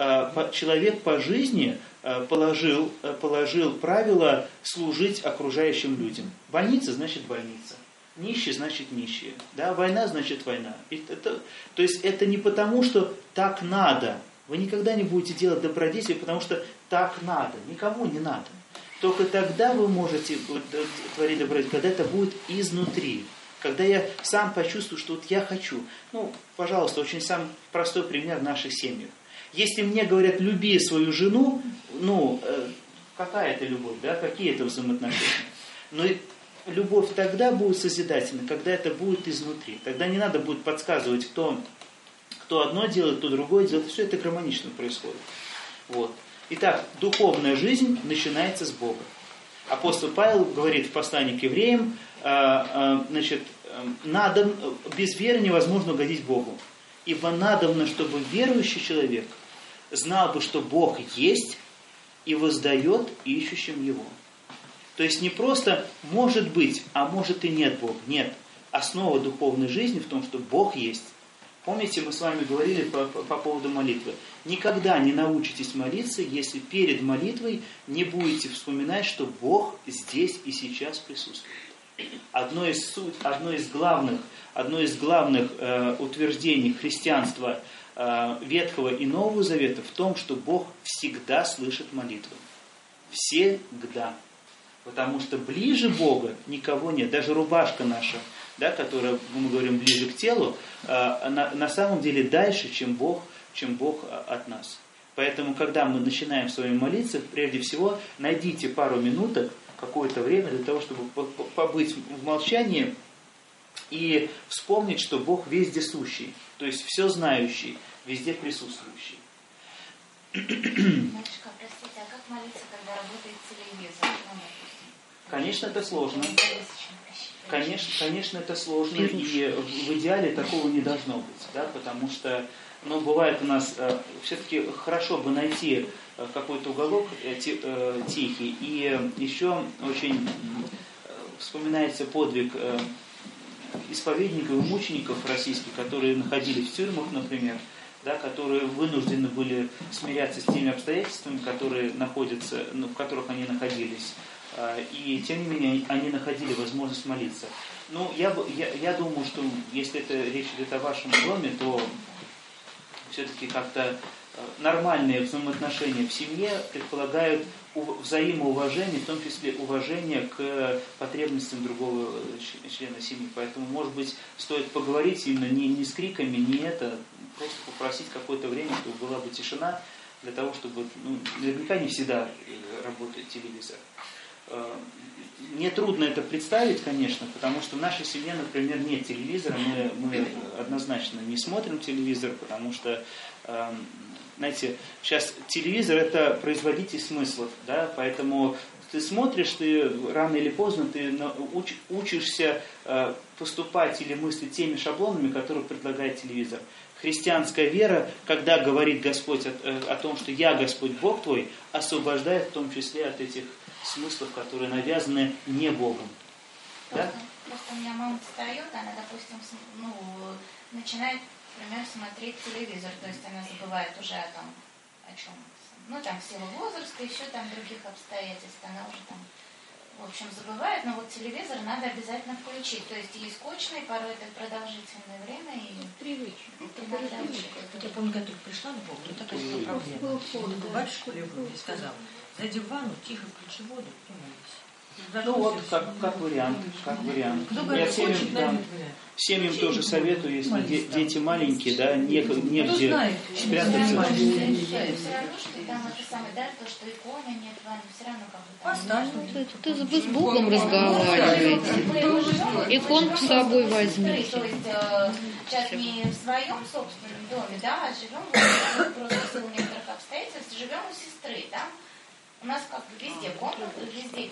по жизни положил правило служить окружающим людям. Больница значит больница. Нищий значит нищие. Да, война значит война. То есть это не потому, что так надо. Вы никогда не будете делать добродетель, потому что так надо. Никому не надо. Только тогда вы можете творить добродетель, когда это будет изнутри. Когда я сам почувствую, что вот я хочу. Пожалуйста, очень самый простой пример в наших семьях. Если мне говорят, люби свою жену, какая это любовь, да? Какие это взаимоотношения? Но любовь тогда будет созидательна, когда это будет изнутри. Тогда не надо будет подсказывать, кто одно делает, кто другое делает. Все это гармонично происходит. Вот. Итак, духовная жизнь начинается с Бога. Апостол Павел говорит в послании к евреям, без веры невозможно угодить Богу. Ибо надобно, чтобы верующий человек знал бы, что Бог есть и воздает ищущим Его. То есть не просто может быть, а может и нет Бога. Нет. Основа духовной жизни в том, что Бог есть. Помните, мы с вами говорили по поводу молитвы. Никогда не научитесь молиться, если перед молитвой не будете вспоминать, что Бог здесь и сейчас присутствует. Одно из главных утверждений христианства Ветхого и Нового Завета в том, что Бог всегда слышит молитвы. Всегда. Потому что ближе Бога никого нет. Даже рубашка наша, да, которая, мы говорим, ближе к телу, на самом деле дальше, чем Бог от нас. Поэтому, когда мы начинаем с вами молиться, прежде всего, найдите пару минуток, какое-то время для того, чтобы побыть в молчании и вспомнить, что Бог вездесущий, то есть все знающий, везде присутствующий. Мальчика, простите, а как молиться, когда работает телевизор? Конечно, это сложно. Конечно, это сложно, и в идеале такого не должно быть, да, потому что, бывает у нас, все-таки хорошо бы найти какой-то уголок тихий, и еще очень вспоминается подвиг исповедников и мучеников российских, которые находились в тюрьмах, например, да, которые вынуждены были смиряться с теми обстоятельствами, которые находятся, в которых они находились. И тем не менее они находили возможность молиться. Ну, я думаю, что если это речь идет о вашем доме, то все-таки как-то нормальные взаимоотношения в семье предполагают взаимоуважение, в том числе уважение к потребностям другого члена семьи. Поэтому, может быть, стоит поговорить именно не с криками, не это, просто попросить какое-то время, чтобы была бы тишина, для того, чтобы, наверняка не всегда работает телевизор. Мне трудно это представить, конечно, потому что в нашей семье, например, нет телевизора, мы однозначно не смотрим телевизор, потому что, знаете, сейчас телевизор — это производитель смыслов, да, поэтому ты смотришь, ты рано или поздно ты учишься поступать или мыслить теми шаблонами, которые предлагает телевизор. Христианская вера, когда говорит Господь о том, что «Я Господь Бог твой», освобождает в том числе от этих смыслов, которые навязаны не Богом. Просто у меня мама встает, она, допустим, начинает, например, смотреть телевизор, то есть она забывает уже о том, о чем. Там в силу возраста, еще там других обстоятельств, она уже там, в общем, забывает, но вот телевизор надо обязательно включить. То есть и скучно, и порой это продолжительное время, и привычно. Я помню, когда только пришла в Бог, такая была проблема. Такой батюшка мне сказал: зайди в ванну, тихо включи воду и молись. Вот, как вариант. Я семьям тоже советую, если дети маленькие, да, негде спрятаться. Ты с Богом разговариваете. Иконку с собой возьми. То есть сейчас не в своем собственном доме, да, а живем просто в силу некоторых обстоятельств, живем у сестры, да. У нас как бы везде комната, везде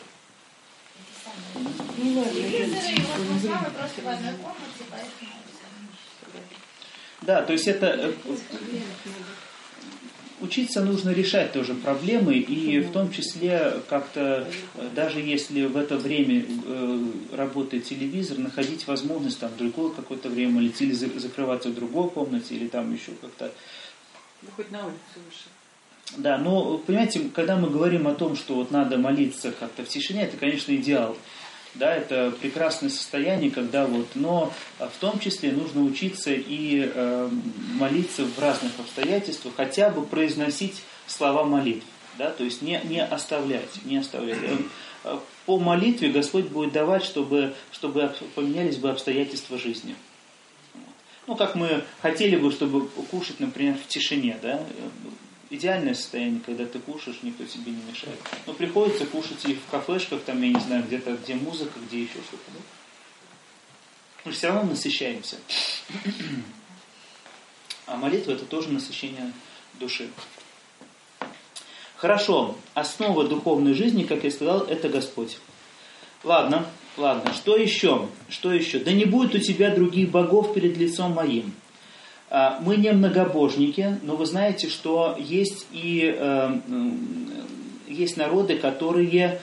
телевизоры, и вот мы с мамой просто в одной комнате, поэтому... Да, то есть это... Учиться нужно решать тоже проблемы, и в том числе как-то, даже если в это время работает телевизор, находить возможность там в другое какое-то время молиться, или закрываться в другой комнате, или там еще как-то... Ну, хоть на улицу вышел. Да, но, понимаете, когда мы говорим о том, что вот надо молиться как-то в тишине, это, конечно, идеал. Да, это прекрасное состояние, когда вот, но в том числе нужно учиться и молиться в разных обстоятельствах, хотя бы произносить слова молитв, да, то есть не оставлять. По молитве Господь будет давать, чтобы поменялись бы обстоятельства жизни. Ну, как мы хотели бы, чтобы кушать, например, в тишине, да. Идеальное состояние, когда ты кушаешь, никто тебе не мешает. Но приходится кушать и в кафешках, там, я не знаю, где-то, где музыка, где еще что-то. Да? Мы все равно насыщаемся. А молитва — это тоже насыщение души. Хорошо. Основа духовной жизни, как я сказал, это Господь. Ладно. Что еще? Да не будет у тебя других богов перед лицом моим. Мы не многобожники, но вы знаете, что есть народы, которые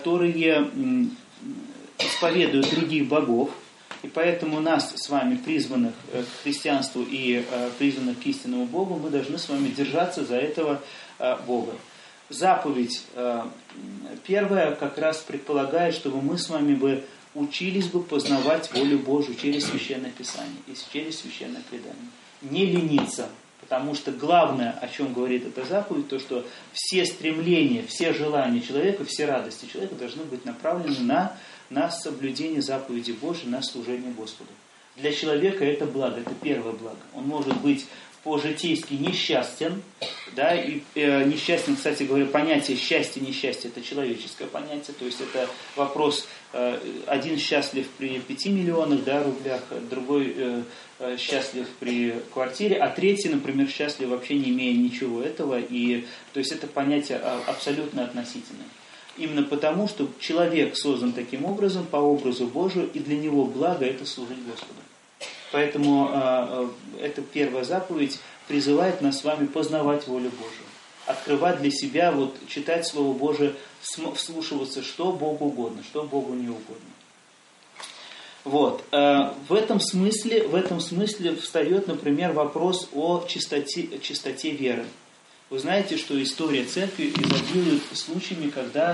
исповедуют других богов, и поэтому нас с вами, призванных к христианству и призванных к истинному Богу, мы должны с вами держаться за этого Бога. Заповедь первая как раз предполагает, чтобы мы с вами бы учились бы познавать волю Божию через Священное Писание и через Священное Предание. Не лениться, потому что главное, о чем говорит эта заповедь, то, что все стремления, все желания человека, все радости человека должны быть направлены на соблюдение заповеди Божьей, на служение Господу. Для человека это благо, это первое благо. Он может быть по-житейски несчастен, да, и несчастен, кстати говоря, понятие счастья, несчастья, это человеческое понятие, то есть это вопрос, один счастлив при 5 миллионах, да, рублях, другой счастлив при квартире, а третий, например, счастлив вообще не имея ничего этого, и, то есть это понятие абсолютно относительное. Именно потому, что человек создан таким образом, по образу Божию, и для него благо это служить Господу. Поэтому эта первая заповедь призывает нас с вами познавать волю Божию. Открывать для себя, вот, читать Слово Божие, вслушиваться, что Богу угодно, что Богу не угодно. Вот. В этом смысле встает, например, вопрос о чистоте веры. Вы знаете, что история церкви изобилует случаями,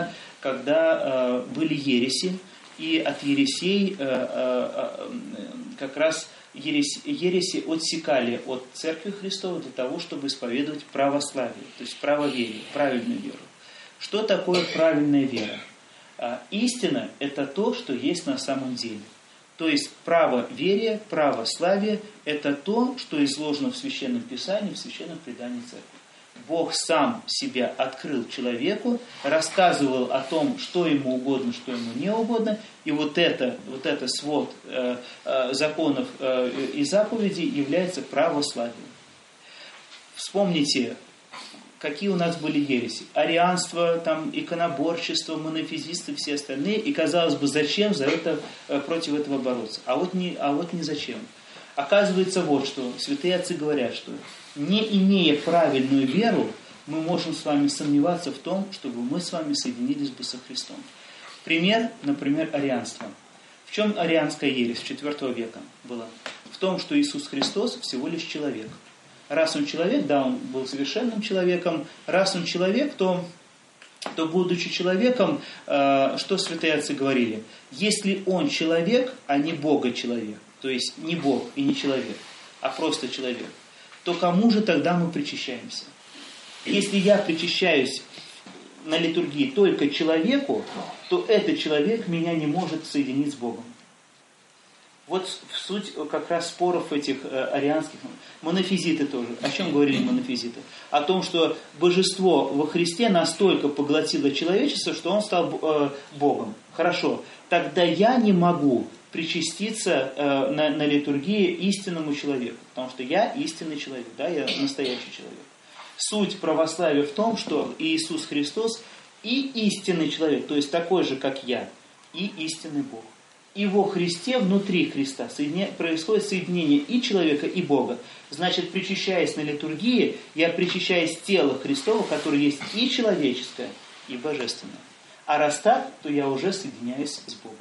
когда были ереси, и от ересей как раз ереси отсекали от Церкви Христовой для того, чтобы исповедовать православие, то есть правоверие, правильную веру. Что такое правильная вера? Истина – это то, что есть на самом деле. То есть правоверие, православие – это то, что изложено в Священном Писании, в Священном предании Церкви. Бог сам себя открыл человеку, рассказывал о том, что ему угодно, что ему не угодно, и вот это свод законов и заповедей является православием. Вспомните, какие у нас были ереси. Арианство, там, иконоборчество, монофизисты, все остальные. И, казалось бы, зачем против этого бороться? А вот не зачем. Оказывается, вот что. Святые отцы говорят, что не имея правильную веру, мы можем с вами сомневаться в том, чтобы мы с вами соединились бы со Христом. Пример, например, арианство. В чем арианская ересь в IV века была? В том, что Иисус Христос всего лишь человек. Раз он человек, да, он был совершенным человеком, раз он человек, то будучи человеком, что святые отцы говорили? Если он человек, а не Бога человек, то есть не Бог и не человек, а просто человек, то кому же тогда мы причащаемся? Если я причащаюсь на литургии только человеку, то этот человек меня не может соединить с Богом. Вот суть как раз споров этих арианских. Монофизиты тоже. О чем говорили монофизиты? О том, что божество во Христе настолько поглотило человечество, что он стал Богом. Хорошо. Тогда я не могу причаститься на литургии истинному человеку. Потому что я истинный человек. Да, я настоящий человек. Суть православия в том, что Иисус Христос и истинный человек, то есть такой же, как я, и истинный Бог. И во Христе, внутри Христа, происходит соединение и человека, и Бога. Значит, причащаясь на литургии, я причащаюсь тела Христова, которое есть и человеческое, и божественное. А раз так, то я уже соединяюсь с Богом.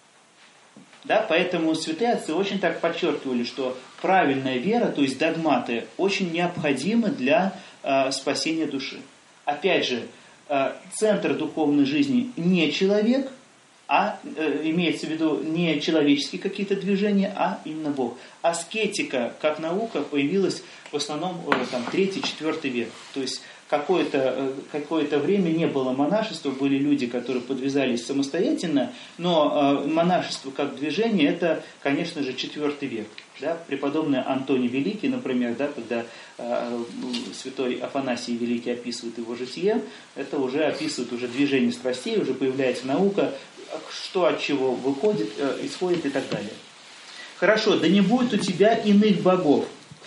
Да, поэтому святые отцы очень так подчеркивали, что правильная вера, то есть догматы, очень необходимы для спасения души. Опять же, центр духовной жизни не человек, а имеется в виду не человеческие какие-то движения, а именно Бог. Аскетика, как наука, появилась в основном 3-4 век. То есть какое-то время не было монашества, были люди, которые подвязались самостоятельно, но монашество как движение, это, конечно же, 4 век. Да? Преподобный Антоний Великий, например, да, когда святой Афанасий Великий описывает его житие, это уже описывает уже движение страстей, уже появляется наука, что от чего выходит, исходит и так далее. Хорошо, да не будет у тебя иных богов.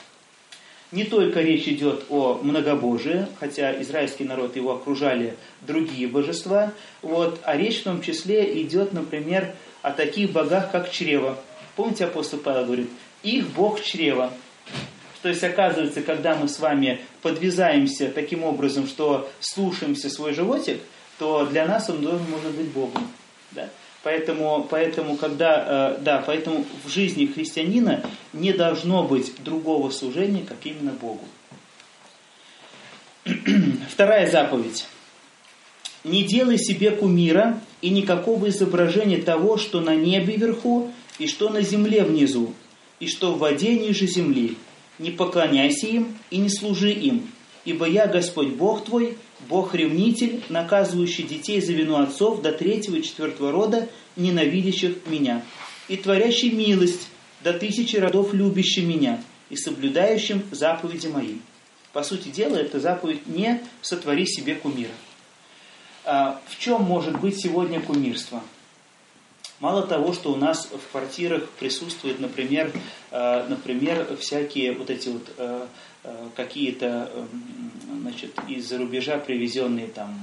Не только речь идет о многобожии, хотя израильский народ его окружали другие божества, а речь в том числе идет, например, о таких богах, как чрево. Помните, апостол Павел говорит, их бог чрево. То есть, оказывается, когда мы с вами подвязаемся таким образом, что слушаемся свой животик, то для нас он должен может быть Богом. Да? Поэтому в жизни христианина не должно быть другого служения, как именно Богу. Вторая заповедь. Не делай себе кумира и никакого изображения того, что на небе вверху, и что на земле внизу, и что в воде ниже земли. Не поклоняйся им и не служи им, ибо я Господь Бог твой, Бог-ревнитель, наказывающий детей за вину отцов до 3 и 4 рода, ненавидящих меня, и творящий милость до 1000 родов, любящий меня, и соблюдающим заповеди мои. По сути дела, это заповедь «не сотвори себе кумира». В чем может быть сегодня кумирство? Мало того, что у нас в квартирах присутствуют, например, всякие вот эти вот какие-то, из-за рубежа привезенные там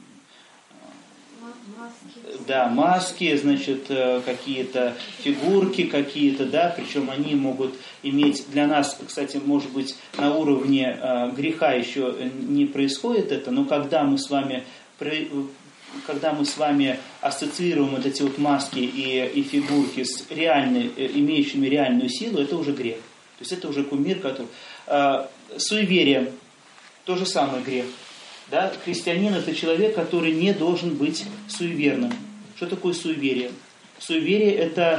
маски, какие-то фигурки какие-то, да, причем они могут иметь для нас, кстати, может быть, на уровне греха еще не происходит это, но когда мы с вами когда мы с вами ассоциируем вот эти вот маски и фигурки с имеющими реальную силу, это уже грех. То есть это уже кумир, который... Суеверие – то же самое грех. Да? Христианин – это человек, который не должен быть суеверным. Что такое суеверие? Суеверие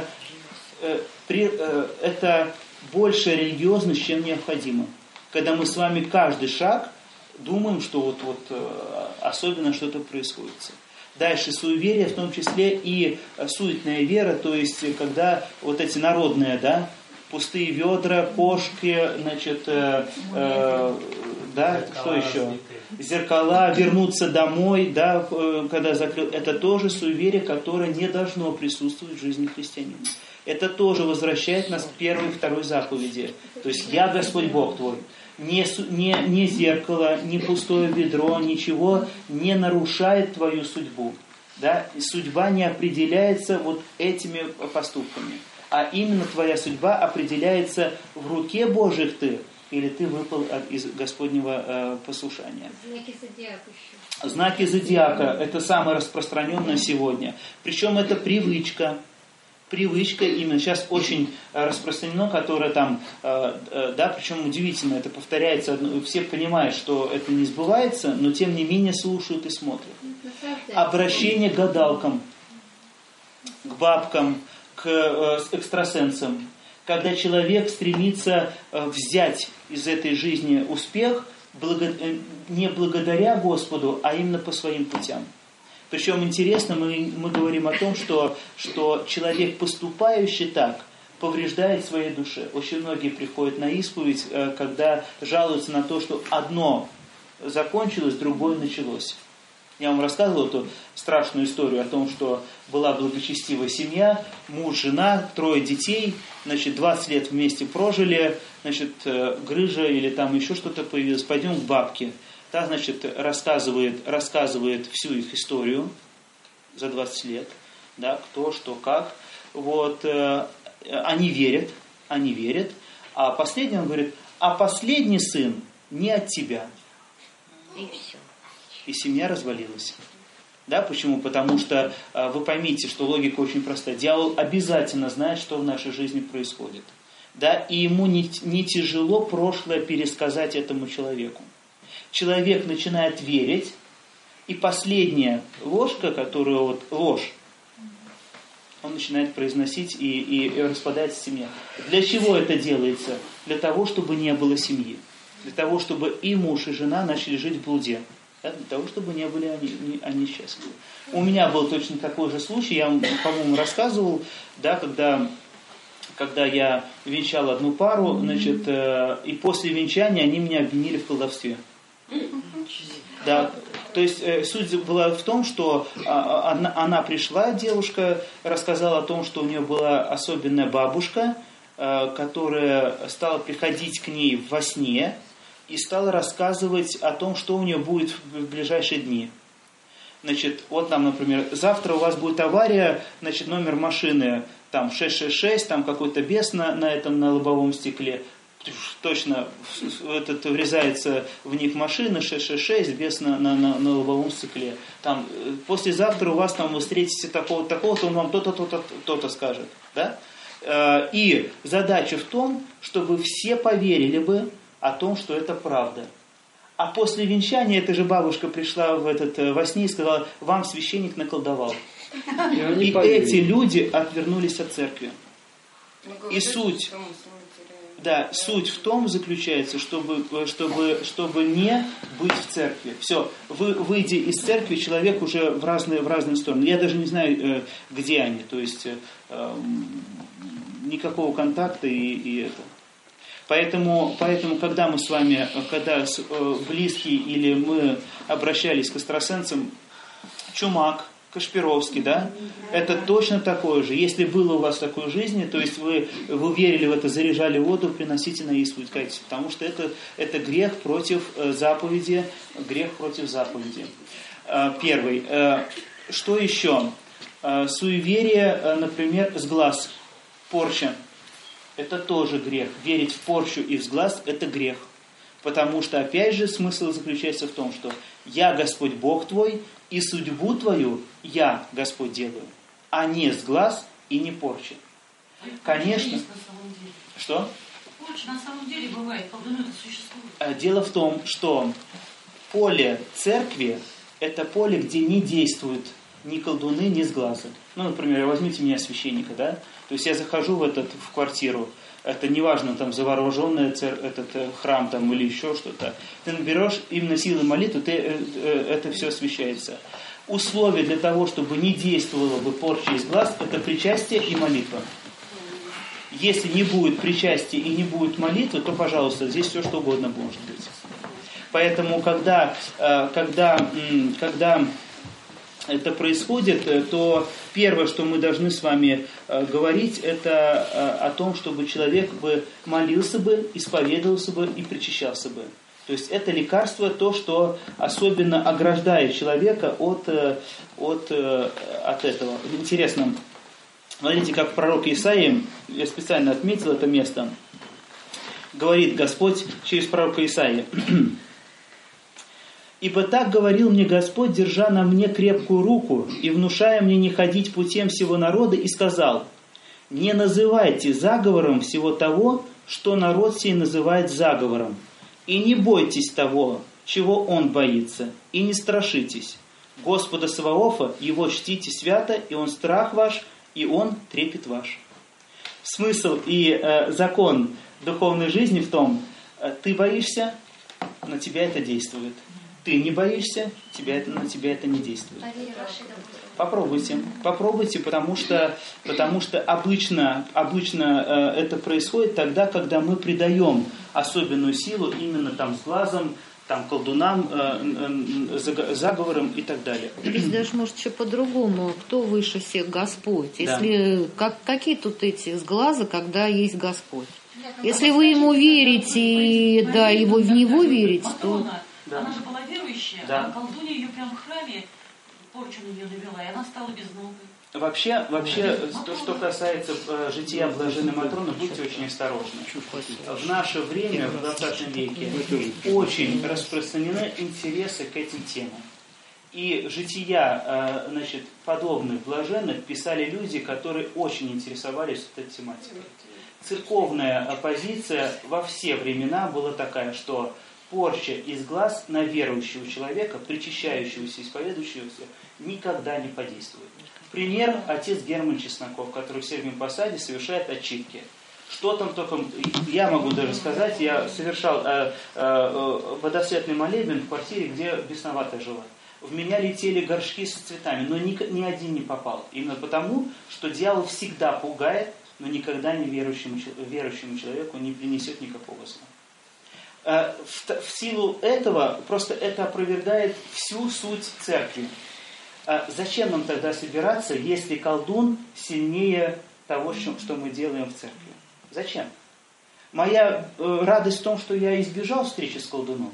– это большая религиозность, чем необходимо. Когда мы с вами каждый шаг думаем, что особенно что-то происходит. Дальше суеверие, в том числе и суетная вера, то есть когда вот эти народные, да, пустые ведра, кошки, значит, что еще? Зеркала, вернуться домой, да, когда закрыл. Это тоже суеверие, которое не должно присутствовать в жизни христианина. Это тоже возвращает нас к первой и второй заповеди. То есть «Я Господь Бог твой». Не зеркало, не пустое ведро, ничего не нарушает твою судьбу. Да? И судьба не определяется вот этими поступками. А именно твоя судьба определяется в руке Божьих ты, или ты выпал из Господнего послушания. Знаки зодиака еще. Знаки зодиака – это самое распространенное сегодня. Причем это привычка. Привычка именно сейчас очень распространено, которая там, да, причем удивительно, это повторяется, все понимают, что это не сбывается, но тем не менее слушают и смотрят. Обращение к гадалкам, к бабкам, к экстрасенсам. Когда человек стремится взять из этой жизни успех не благодаря Господу, а именно по своим путям. Причем интересно, мы говорим о том, что человек, поступающий так, повреждает своей душе. Очень многие приходят на исповедь, когда жалуются на то, что одно закончилось, другое началось. Я вам рассказывал эту страшную историю о том, что была благочестивая семья, муж, жена, 3 детей, значит, 20 лет вместе прожили, значит, грыжа или там еще что-то появилось, пойдем к бабке. Та, значит, рассказывает всю их историю за 20 лет, да, кто, что, как. Вот, они верят, а последний, он говорит, а последний сын не от тебя. И все. И семья развалилась. Да, почему? Потому что вы поймите, что логика очень простая. Дьявол обязательно знает, что в нашей жизни происходит. Да, и ему не тяжело прошлое пересказать этому человеку. Человек начинает верить, и последняя ложка, которую ложь, он начинает произносить и распадается семья. Для чего это делается? Для того, чтобы не было семьи. Для того, чтобы и муж, и жена начали жить в блуде. Да? Для того, чтобы не были они счастливы. У меня был точно такой же случай, я вам, по-моему, рассказывал, да, когда я венчал одну пару, значит, и после венчания они меня обвинили в колдовстве. Да, то есть суть была в том, что она пришла, девушка, рассказала о том, что у нее была особенная бабушка, которая стала приходить к ней во сне и стала рассказывать о том, что у нее будет в ближайшие дни. Значит, вот нам, например, завтра у вас будет авария, значит, номер машины там 666, там какой-то бес на лобовом стекле. Точно врезается в них машина 666, бес на лобовом стекле. Там, послезавтра у вас там вы встретите такого-то, он вам то-то скажет. Да? И задача в том, чтобы все поверили бы о том, что это правда. А после венчания эта же бабушка пришла во сне и сказала, вам священник наколдовал. И эти люди отвернулись от церкви. И суть... Да, суть в том заключается, чтобы не быть в церкви. Все, выйдя из церкви, человек уже в разные стороны. Я даже не знаю, где они. То есть никакого контакта и это. Поэтому, когда мы с вами, когда близкие или мы обращались к экстрасенсам, Чумак, Кашпировский, да, это точно такое же. Если было у вас такое в жизни, то есть вы верили в это, заряжали воду, приносите на исповедь, кайтесь, потому что это грех против заповеди, Первый. Что еще? Суеверие, например, сглаз, порча. Это тоже грех. Верить в порчу и в сглаз – это грех. Потому что, опять же, смысл заключается в том, что «Я Господь Бог твой, и судьбу твою я, Господь, делаю, а не сглаз и не порча». Конечно. Что? Порча на самом деле бывает, колдуны это существует. Дело в том, что поле церкви – это поле, где не действуют ни колдуны, ни сглазы. Ну, например, возьмите меня священника, да? То есть я захожу в квартиру, это неважно, там, завороженный храм там, или еще что-то. Ты наберешь именно силы молитвы, это все освящается. Условие для того, чтобы не действовала бы порча из глаз, это причастие и молитва. Если не будет причастия и не будет молитвы, то, пожалуйста, здесь все что угодно может быть. Поэтому, когда это происходит, то первое, что мы должны с вами говорить, это о том, чтобы человек бы молился бы, исповедовался бы и причащался бы. То есть это лекарство, то, что особенно ограждает человека от этого. Интересно, смотрите, как пророк Исаия, я специально отметил это место, говорит Господь через пророка Исаия: «Ибо так говорил мне Господь, держа на мне крепкую руку и внушая мне не ходить путем всего народа, и сказал: не называйте заговором всего того, что народ сей называет заговором, и не бойтесь того, чего он боится, и не страшитесь. Господа Саваофа, его чтите свято, и он страх ваш, и он трепет ваш». Смысл и закон духовной жизни в том: ты боишься, на тебя это действует. Ты не боишься, на тебя это не действует. Попробуйте, потому что обычно это происходит тогда, когда мы придаем особенную силу именно там с глазом, там колдунам, заговорам и так далее. Здесь даже может еще по-другому. Кто выше всех? Господь. Да. Если какие тут эти сглазы, когда есть Господь? Если вы ему верите и в него верите, то... Да. Она же была верующая, да. А колдунья ее прямо в храме порчу на нее навела, и она стала безногой. Вообще, то, что касается жития блаженной Матроны, будьте очень осторожны. В наше время, в 20 веке, очень распространены интересы к этим темам. И жития, подобных блаженных писали люди, которые очень интересовались этой тематикой. Церковная оппозиция во все времена была такая, что порча из глаз на верующего человека, причащающегося, исповедующегося, никогда не подействует. Пример: отец Герман Чесноков, который в Сергиевом Посаде совершает отчитки. Что там только... Я могу даже сказать, я совершал водосветный молебен в квартире, где бесноватая жила. В меня летели горшки с цветами, но ни один не попал. Именно потому, что дьявол всегда пугает, но никогда верующему человеку не принесет никакого зла. В силу этого, просто это опровергает всю суть церкви. Зачем нам тогда собираться, если колдун сильнее того, что мы делаем в церкви? Зачем? Моя радость в том, что я избежал встречи с колдуном.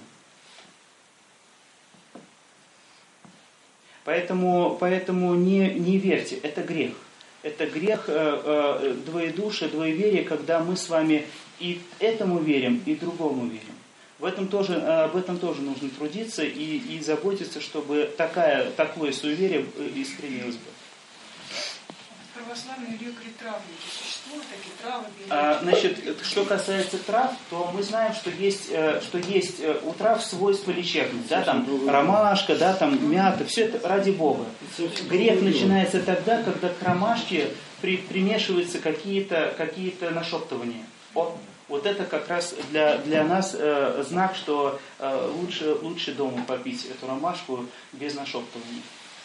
Поэтому не верьте, это грех. Это грех двоедушия, двоеверия, когда мы с вами и этому верим, и другому верим. Об этом тоже нужно трудиться и заботиться, чтобы такое суеверие искоренилось бы. Православные лекари травники существуют, такие травы? Что касается трав, то мы знаем, что есть у трав свойства лечебных. Да, там ромашка, да, там мята, все это ради Бога. Грех начинается тогда, когда к ромашке примешиваются какие-то нашептывания. Вот это как раз для нас знак, что лучше дома попить эту ромашку без нашептывания.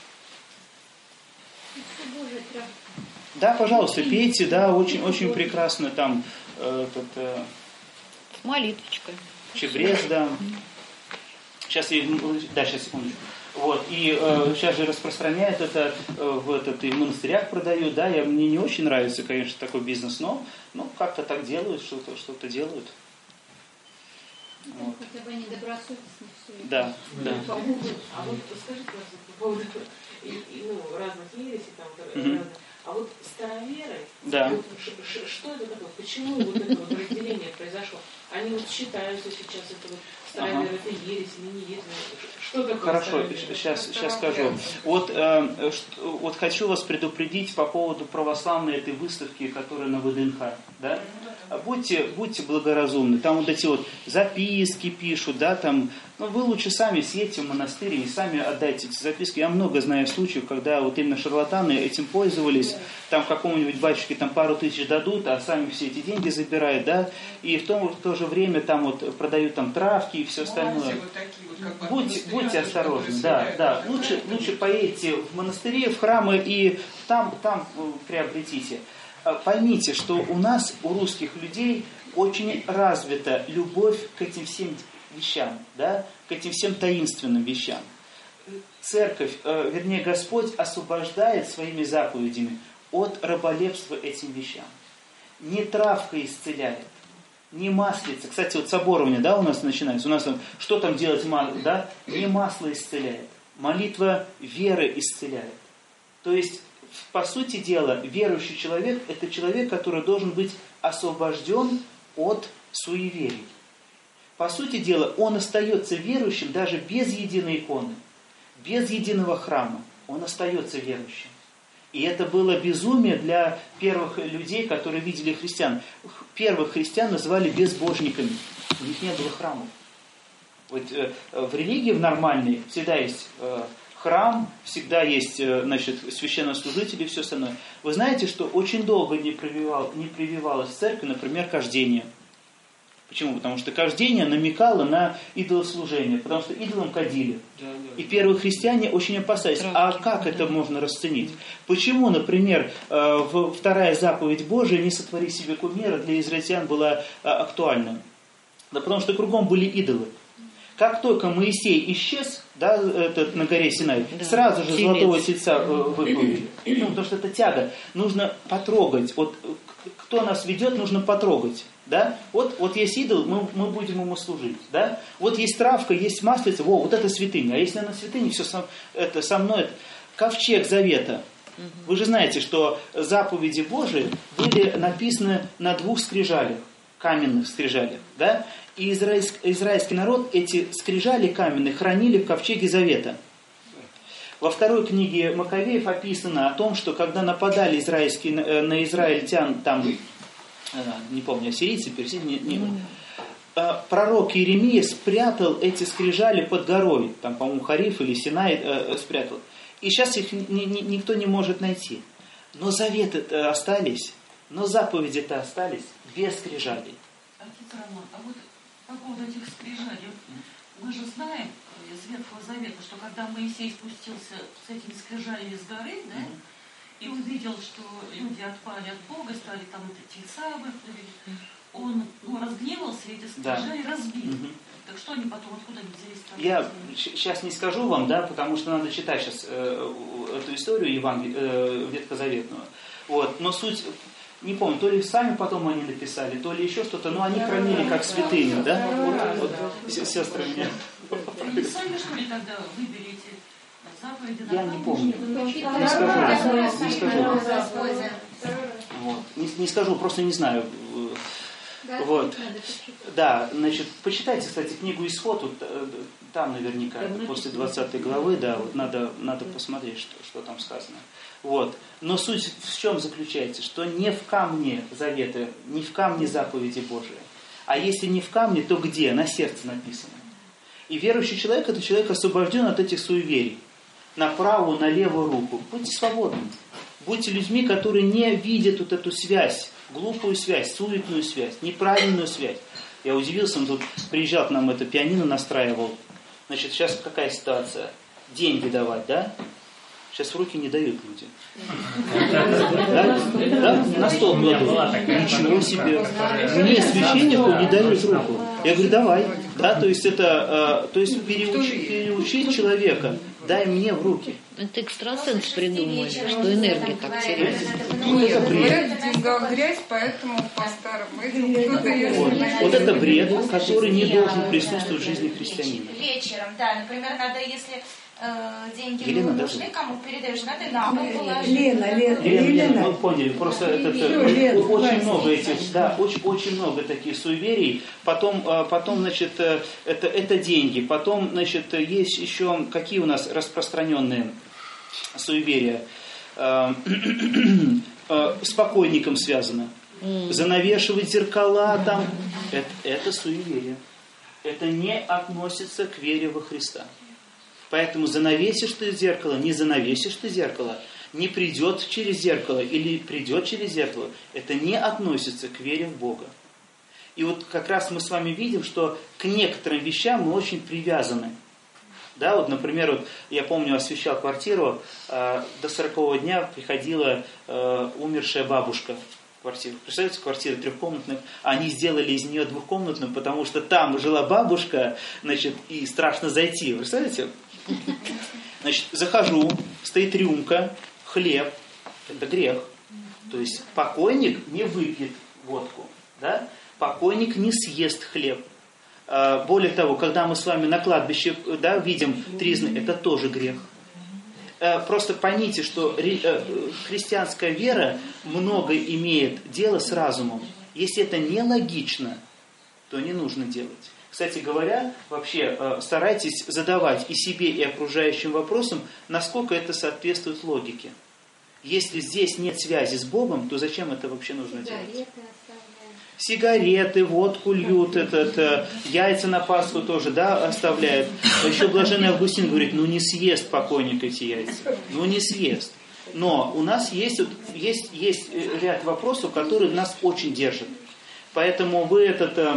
Да, пожалуйста, пейте, да, очень, очень прекрасно там молитвочка. Чебрец, да. Сейчас секундочку. Вот, и сейчас же распространяют это и в монастырях продают, да, мне не очень нравится, конечно, такой бизнес, но как-то так делают, что-то делают. Вот. Хотя бы они добросовестно все. Да. А вот скажите, пожалуйста, по поводу разных ересей, разных. А вот староверы, да. что это такое? Почему вот это разделение произошло? Они они вот считаются сейчас, это вот старая вера, это ересь или не ересь? Что такое? Хорошо, сейчас скажу. Вот хочу вас предупредить по поводу православной этой выставки, которая на ВДНХ. Да? Будьте благоразумны. Там вот эти вот записки пишут, да, там. Ну, вы лучше сами съедьте в монастырь и сами отдайте эти записки. Я много знаю случаев, когда вот именно шарлатаны этим пользовались. Там какому-нибудь батюшке там пару тысяч дадут, а сами все эти деньги забирают, да. И в то же время там вот продают там травки и все остальное. Будьте осторожны, да. Лучше поедете в монастыри, в храмы и там приобретите. Поймите, что у нас, у русских людей, очень развита любовь к этим всем вещам, да, к этим всем таинственным вещам. Церковь, вернее Господь освобождает своими заповедями от раболепства этим вещам. Не травка исцеляет, не маслица. Кстати, вот соборование, да, у нас начинается. У нас там, что там делать, да? Не масло исцеляет, молитва веры исцеляет. То есть, по сути дела, верующий человек – это человек, который должен быть освобожден от суеверий. По сути дела, он остается верующим даже без единой иконы, без единого храма. Он остается верующим. И это было безумие для первых людей, которые видели христиан. Первых христиан называли безбожниками. У них не было храмов. Вот в религии, в нормальной, всегда есть храм, всегда есть, священнослужители и все остальное. Вы знаете, что очень долго не прививалось в церкви, например, кождение. Почему? Потому что кождение намекало на идолослужение, потому что идолам кадили. И первые христиане очень опасались. А как это можно расценить? Почему, например, вторая заповедь Божия «Не сотвори себе кумира» для израильтян была актуальна? Да потому что кругом были идолы. Как только Моисей исчез, да, на горе Синай, сразу же золотого тельца выплыли. Потому что это тяга. Нужно потрогать. Вот кто нас ведет, нужно потрогать. Да? Вот есть идол, мы будем ему служить. Да? Вот есть травка, есть маслица, вот это святыня. А если она святыня, все со мной. Ковчег Завета. Вы же знаете, что заповеди Божии были написаны на 2 скрижалях, каменных скрижалях. Да? И израильский народ эти скрижали каменные хранили в ковчеге Завета. Во 2 книге Маковеев описано о том, что когда нападали на израильтян, там, не помню, ассирийцы, персияне, пророк Иеремия спрятал эти скрижали под горой, там, по-моему, Хариф или Синай спрятал. И сейчас их никто не может найти. Но заветы-то остались, но заповеди-то остались без скрижалей. Отец Роман, а вот по поводу этих скрижалей, мы же знаем из Ветхого Завета, что когда Моисей спустился с этими скрижалями с горы, да, и увидел, что люди отпали от Бога, стали там тельца выплыли, он разгневался, и эти скрижали разбил. Так что они потом, откуда они взялись? Я сейчас не скажу вам, да, потому что надо читать сейчас эту историю ветхозаветную. Вот. Но суть, не помню, то ли сами потом они написали, то ли еще что-то, но они хранили как святыню, да? Сестры меня. Они сами, что ли, тогда выберете? Я не помню. Не скажу. Вот. Не скажу, просто не знаю. Вот. Да, значит, почитайте, кстати, книгу «Исход», вот, там наверняка, после 20 главы, да, вот надо посмотреть, что там сказано. Вот. Но суть в чем заключается? Что не в камне завета, не в камне заповеди Божии. А если не в камне, то где? На сердце написано. И верующий человек – это человек освобожден от этих суеверий. На правую, на левую руку. Будьте свободны. Будьте людьми, которые не видят вот эту связь, глупую связь, суетную связь, неправильную связь. Я удивился, он тут приезжал к нам, это пианино настраивал. Значит, сейчас какая ситуация? Деньги давать, да? Сейчас в руки не дают люди. Да? На стол кладут. Ничего себе. Мне, священнику, не дают руку. Я говорю, давай. Да, то есть переучить человека. Дай мне в руки. Это экстрасенс придумали, что энергия так теряется. Это бред. В деньгах грязь, поэтому по-старому. Вот это бред, который не должен присутствовать в жизни христианина. Вечером, да. Например, надо, если деньги Елена, нужны, даже? кому передаешь, надо на пол положить. Лена, мы поняли. Просто очень много этих, да, очень много таких суеверий. Потом, значит, это деньги. Потом, значит, есть еще какие у нас распространенные суеверия. С покойником связано. Занавешивать зеркала там, это суеверие. Это не относится к вере во Христа. Поэтому занавесишь ты зеркало, не занавесишь ты зеркало, не придет через зеркало или придет через зеркало, это не относится к вере в Бога. И вот как раз мы с вами видим, что к некоторым вещам мы очень привязаны. Да, вот, например, вот я помню, освещал квартиру, до 40-го дня приходила умершая бабушка в квартиру. Представляете, квартира трехкомнатная, они сделали из нее двухкомнатную, потому что там жила бабушка, значит, и страшно зайти. Представляете? Значит, захожу, стоит рюмка, хлеб, это грех. То есть покойник не выпьет водку, да? Покойник не съест хлеб. Более того, когда мы с вами на кладбище, да, видим тризны, это тоже грех. Просто поймите, что христианская вера много имеет дела с разумом. Если это нелогично, то не нужно делать. Кстати говоря, вообще старайтесь задавать и себе, и окружающим вопросам, насколько это соответствует логике. Если здесь нет связи с Богом, то зачем это вообще нужно делать? Сигареты, водку льют, яйца на Пасху тоже, да, оставляют. Еще блаженный Августин говорит, ну не съест покойник эти яйца. Ну не съест. Но у нас есть ряд вопросов, которые нас очень держат. Поэтому вы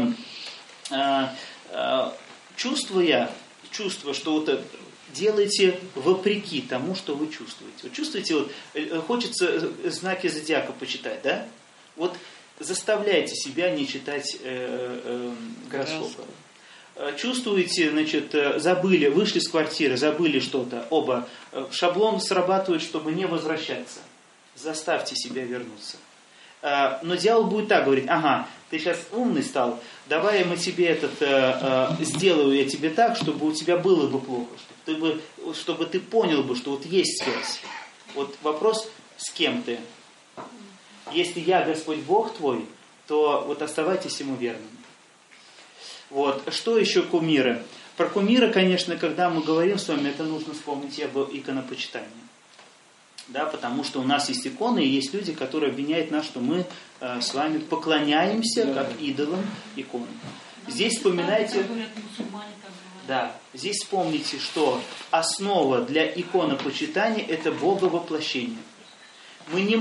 чувствуя, что вот делайте вопреки тому, что вы чувствуете. Вы чувствуете, вот, хочется знаки зодиака почитать, да? Вот заставляйте себя не читать гороскопа. Чувствуете, значит, забыли, вышли с квартиры, забыли что-то, оба. Шаблон срабатывает, чтобы не возвращаться. Заставьте себя вернуться. Но дьявол будет так говорить, ага, ты сейчас умный стал, давай мы тебе сделаю я тебе так, чтобы у тебя было бы плохо, чтобы ты понял бы, что вот есть связь. Вот вопрос, с кем ты? Если я Господь Бог твой, то вот оставайтесь ему верным. Вот. Что еще кумиры? Про кумиры, конечно, когда мы говорим с вами, это нужно вспомнить и об иконопочитании. Да, потому что у нас есть иконы, и есть люди, которые обвиняют нас, что мы с вами поклоняемся как идолам иконам. Здесь вспоминайте... Да, здесь вспомните, что основа для иконопочитания – это боговоплощение. Мы не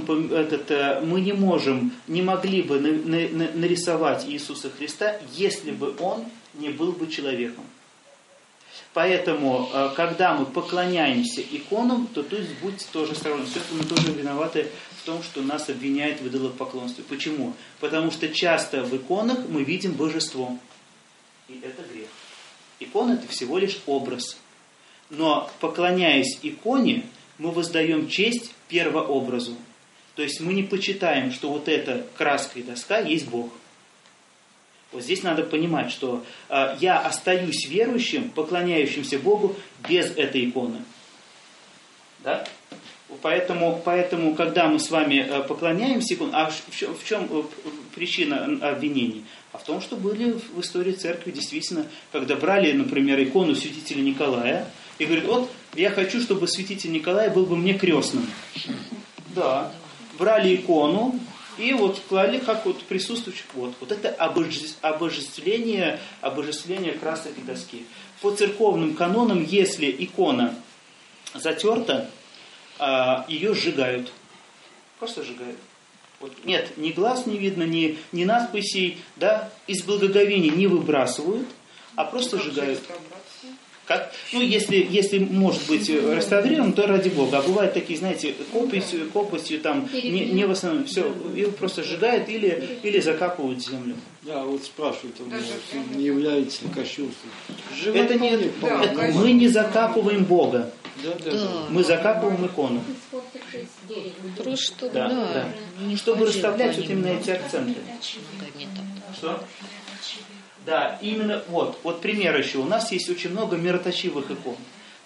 могли бы нарисовать Иисуса Христа, если бы Он не был бы человеком. Поэтому, когда мы поклоняемся иконам, то есть будьте тоже осторожны. Все-таки мы тоже виноваты в том, что нас обвиняют в идолопоклонстве. Почему? Потому что часто в иконах мы видим божество. И это грех. Икона – это всего лишь образ. Но, поклоняясь иконе, мы воздаем честь первообразу. То есть мы не почитаем, что вот эта краска и доска есть Бог. Вот здесь надо понимать, что я остаюсь верующим, поклоняющимся Богу без этой иконы. Да? Поэтому, когда мы с вами поклоняемся иконе, в чем причина обвинений? А в том, что были в истории церкви действительно, когда брали, например, икону святителя Николая, и говорят, вот, я хочу, чтобы святитель Николай был бы мне крестным. Да. Брали икону, и вот клали, как вот присутствующих, вот это обожествление красок и доски. По церковным канонам, если икона затерта, ее сжигают. Просто сжигают. Вот, нет, ни глаз не видно, ни надписей, да, из благоговения не выбрасывают, а просто сжигают. Как? Ну, если может быть реставрирован, то ради Бога. А бывают такие, знаете, копостью там, не в основном, все, его просто сжигают или закапывают в землю. Да, вот спрашивают, не является ли кощунством. Это мы не закапываем Бога. Да. Мы закапываем икону. Просто, да. Чтобы расставлять вот именно эти акценты. Что? Да, именно вот пример еще. У нас есть очень много мироточивых икон.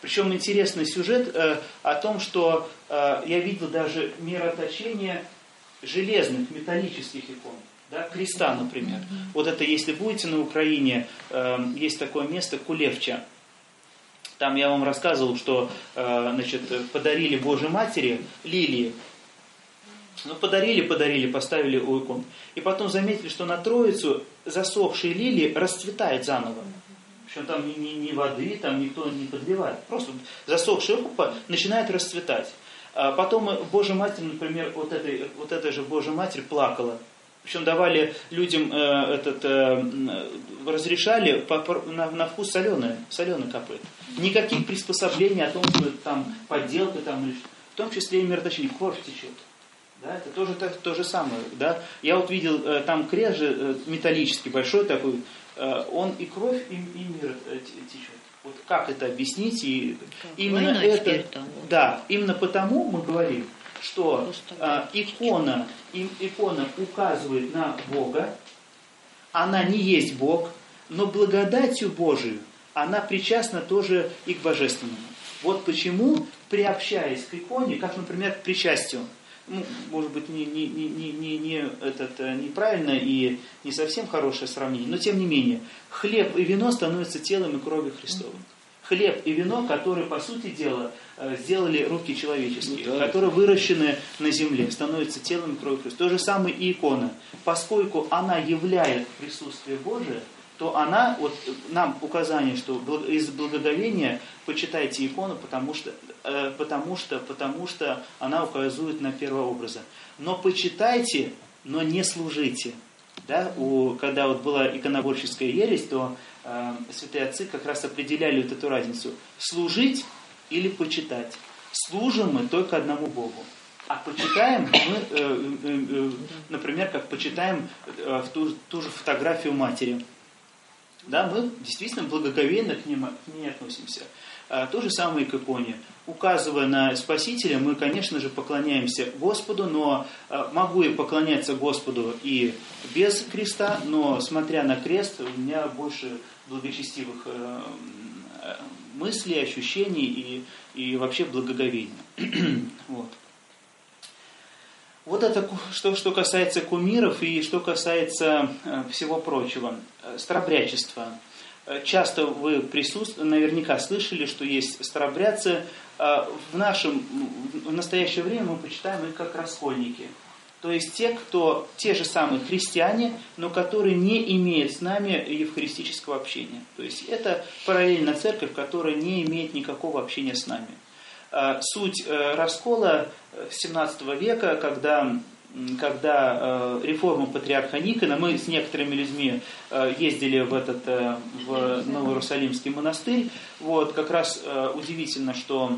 Причем интересный сюжет о том, что я видел даже мироточение железных, металлических икон. Да, креста, например. Вот это, если будете на Украине, есть такое место Кулевча. Там я вам рассказывал, что подарили Божьей Матери лилии. Ну, подарили, поставили у икон. И потом заметили, что на Троицу засохшие лилии расцветают заново. Причем там ни воды, там никто не подливает. Просто засохшая рупа начинает расцветать. Потом Божья Матерь, например, вот эта же Божья Матерь плакала. Причем давали людям разрешали на вкус соленый капает. Никаких приспособлений о том, что это там подделка, в том числе и мироточение, кровь течет. Да, это тоже то же самое. Да? Я вот видел, там крест же металлический, большой такой, он и кровь, и мир течет. Вот как это объяснить? И именно это, да, именно потому мы говорим, что икона указывает на Бога, она не есть Бог, но благодатью Божию она причастна тоже и к Божественному. Вот почему, приобщаясь к иконе, как, например, к причастию, может быть, неправильно и не совсем хорошее сравнение, но тем не менее, хлеб и вино становятся телом и кровью Христовым. Хлеб и вино, которые, по сути дела, сделали руки человеческие, которые выращены на земле, становятся телом и кровью Христа. То же самое и икона. Поскольку она являет присутствие Божие, то она, вот нам указание, что из благоговения почитайте икону, потому что она указывает на первообраза. Но почитайте, но не служите. Да? Когда вот была иконоборческая ересь, то святые отцы как раз определяли вот эту разницу. Служить или почитать. Служим мы только одному Богу. А почитаем мы, например, как почитаем в ту же фотографию матери. Да, мы действительно благоговейно к ней относимся. То же самое и к иконе. Указывая на Спасителя, мы, конечно же, поклоняемся Господу, но могу и поклоняться Господу и без креста, но, смотря на крест, у меня больше благочестивых мыслей, ощущений и вообще благоговения. Вот. Вот это что касается кумиров и что касается всего прочего. Старобрячество. Часто вы наверняка слышали, что есть старобрядцы. В настоящее время мы почитаем их как раскольники. То есть те же самые христиане, но которые не имеют с нами евхаристического общения. То есть это параллельная церковь, которая не имеет никакого общения с нами. Суть раскола XVII века, когда реформа патриарха Никона, мы с некоторыми людьми ездили в Новоиерусалимский монастырь, вот, как раз удивительно, что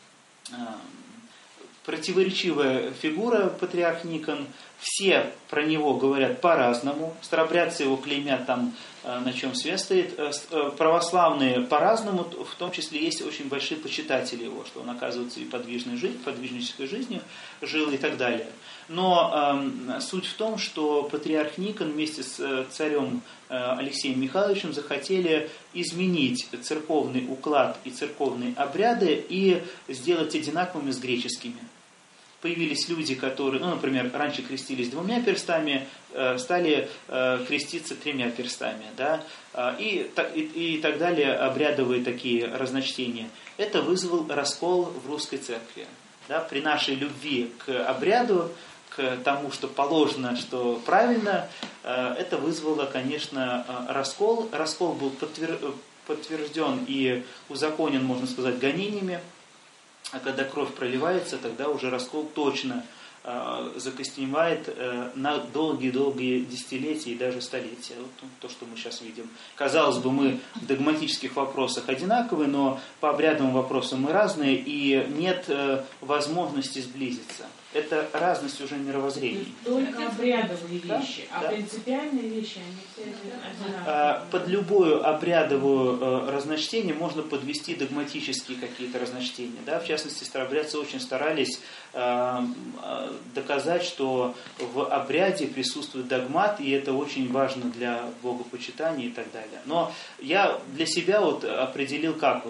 противоречивая фигура патриарх Никон, все про него говорят по-разному, старобрядцы его клеймят там, на чем свет стоит, православные по-разному, в том числе есть очень большие почитатели его, что он, оказывается, и подвижнической жизнью жил и так далее. Но суть в том, что патриарх Никон вместе с царем Алексеем Михайловичем захотели изменить церковный уклад и церковные обряды и сделать одинаковыми с греческими. Появились люди, которые, например, раньше крестились 2 перстами, стали креститься 3 перстами, да? И так далее, обрядовые такие разночтения. Это вызвало раскол в русской церкви. Да? При нашей любви к обряду, к тому, что положено, что правильно, это вызвало, конечно, раскол. Раскол был подтвержден и узаконен, можно сказать, гонениями. А когда кровь проливается, тогда уже раскол точно закостеневает на долгие-долгие десятилетия и даже столетия. Вот то, что мы сейчас видим. Казалось бы, мы в догматических вопросах одинаковые, но по обрядовым вопросам мы разные, и нет возможности сблизиться. Это разность уже мировоззрений. Только обрядовые вещи, а принципиальные вещи, они все одинаковые. Под любую обрядовую разночтение можно подвести догматические какие-то разночтения. Да? В частности, старобрядцы очень старались доказать, что в обряде присутствует догмат, и это очень важно для богопочитания и так далее. Но я для себя определил как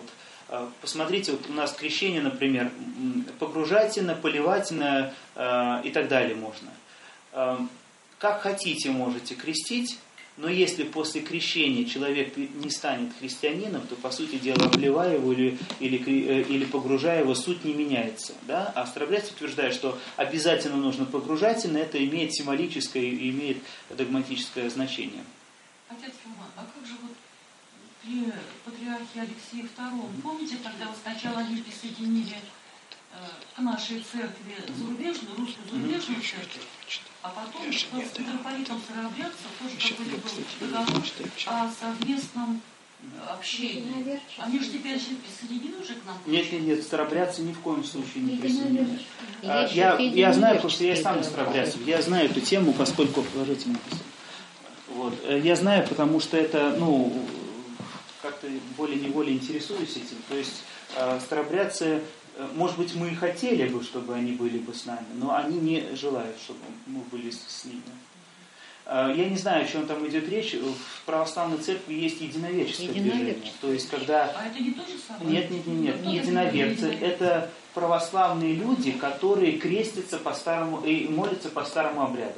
Посмотрите, вот у нас крещение, например, погружательно, поливательно и так далее можно. Как хотите, можете крестить, но если после крещения человек не станет христианином, то, по сути дела, обливая его или погружая его, суть не меняется. Да? А старообрядцы утверждают, что обязательно нужно погружательно, это имеет символическое и имеет догматическое значение. Отец Иван, а как же вот при патриархе Алексее II, помните, когда вот сначала они присоединили к нашей церкви зарубежную, русскую зарубежную церковь, а потом с митрополитом старообрядцев тоже какой-то был договор о совместном общении. Они же теперь присоединены уже к нам? Нет, старообрядцы ни в коем случае не присоединены. Я знаю, потому что я сам из старообрядцев, я знаю эту тему, поскольку... Положите мне вот. Я знаю, потому что это, как-то волей-неволей интересуюсь этим. То есть старообрядцы, может быть, мы и хотели бы, чтобы они были бы с нами, но они не желают, чтобы мы были с ними. Я не знаю, о чем там идет речь. В православной церкви есть единоверческое движение. То есть, когда... А это не то же самое? Нет. Единоверцы – это православные люди, которые крестятся по старому и молятся по старому обряду.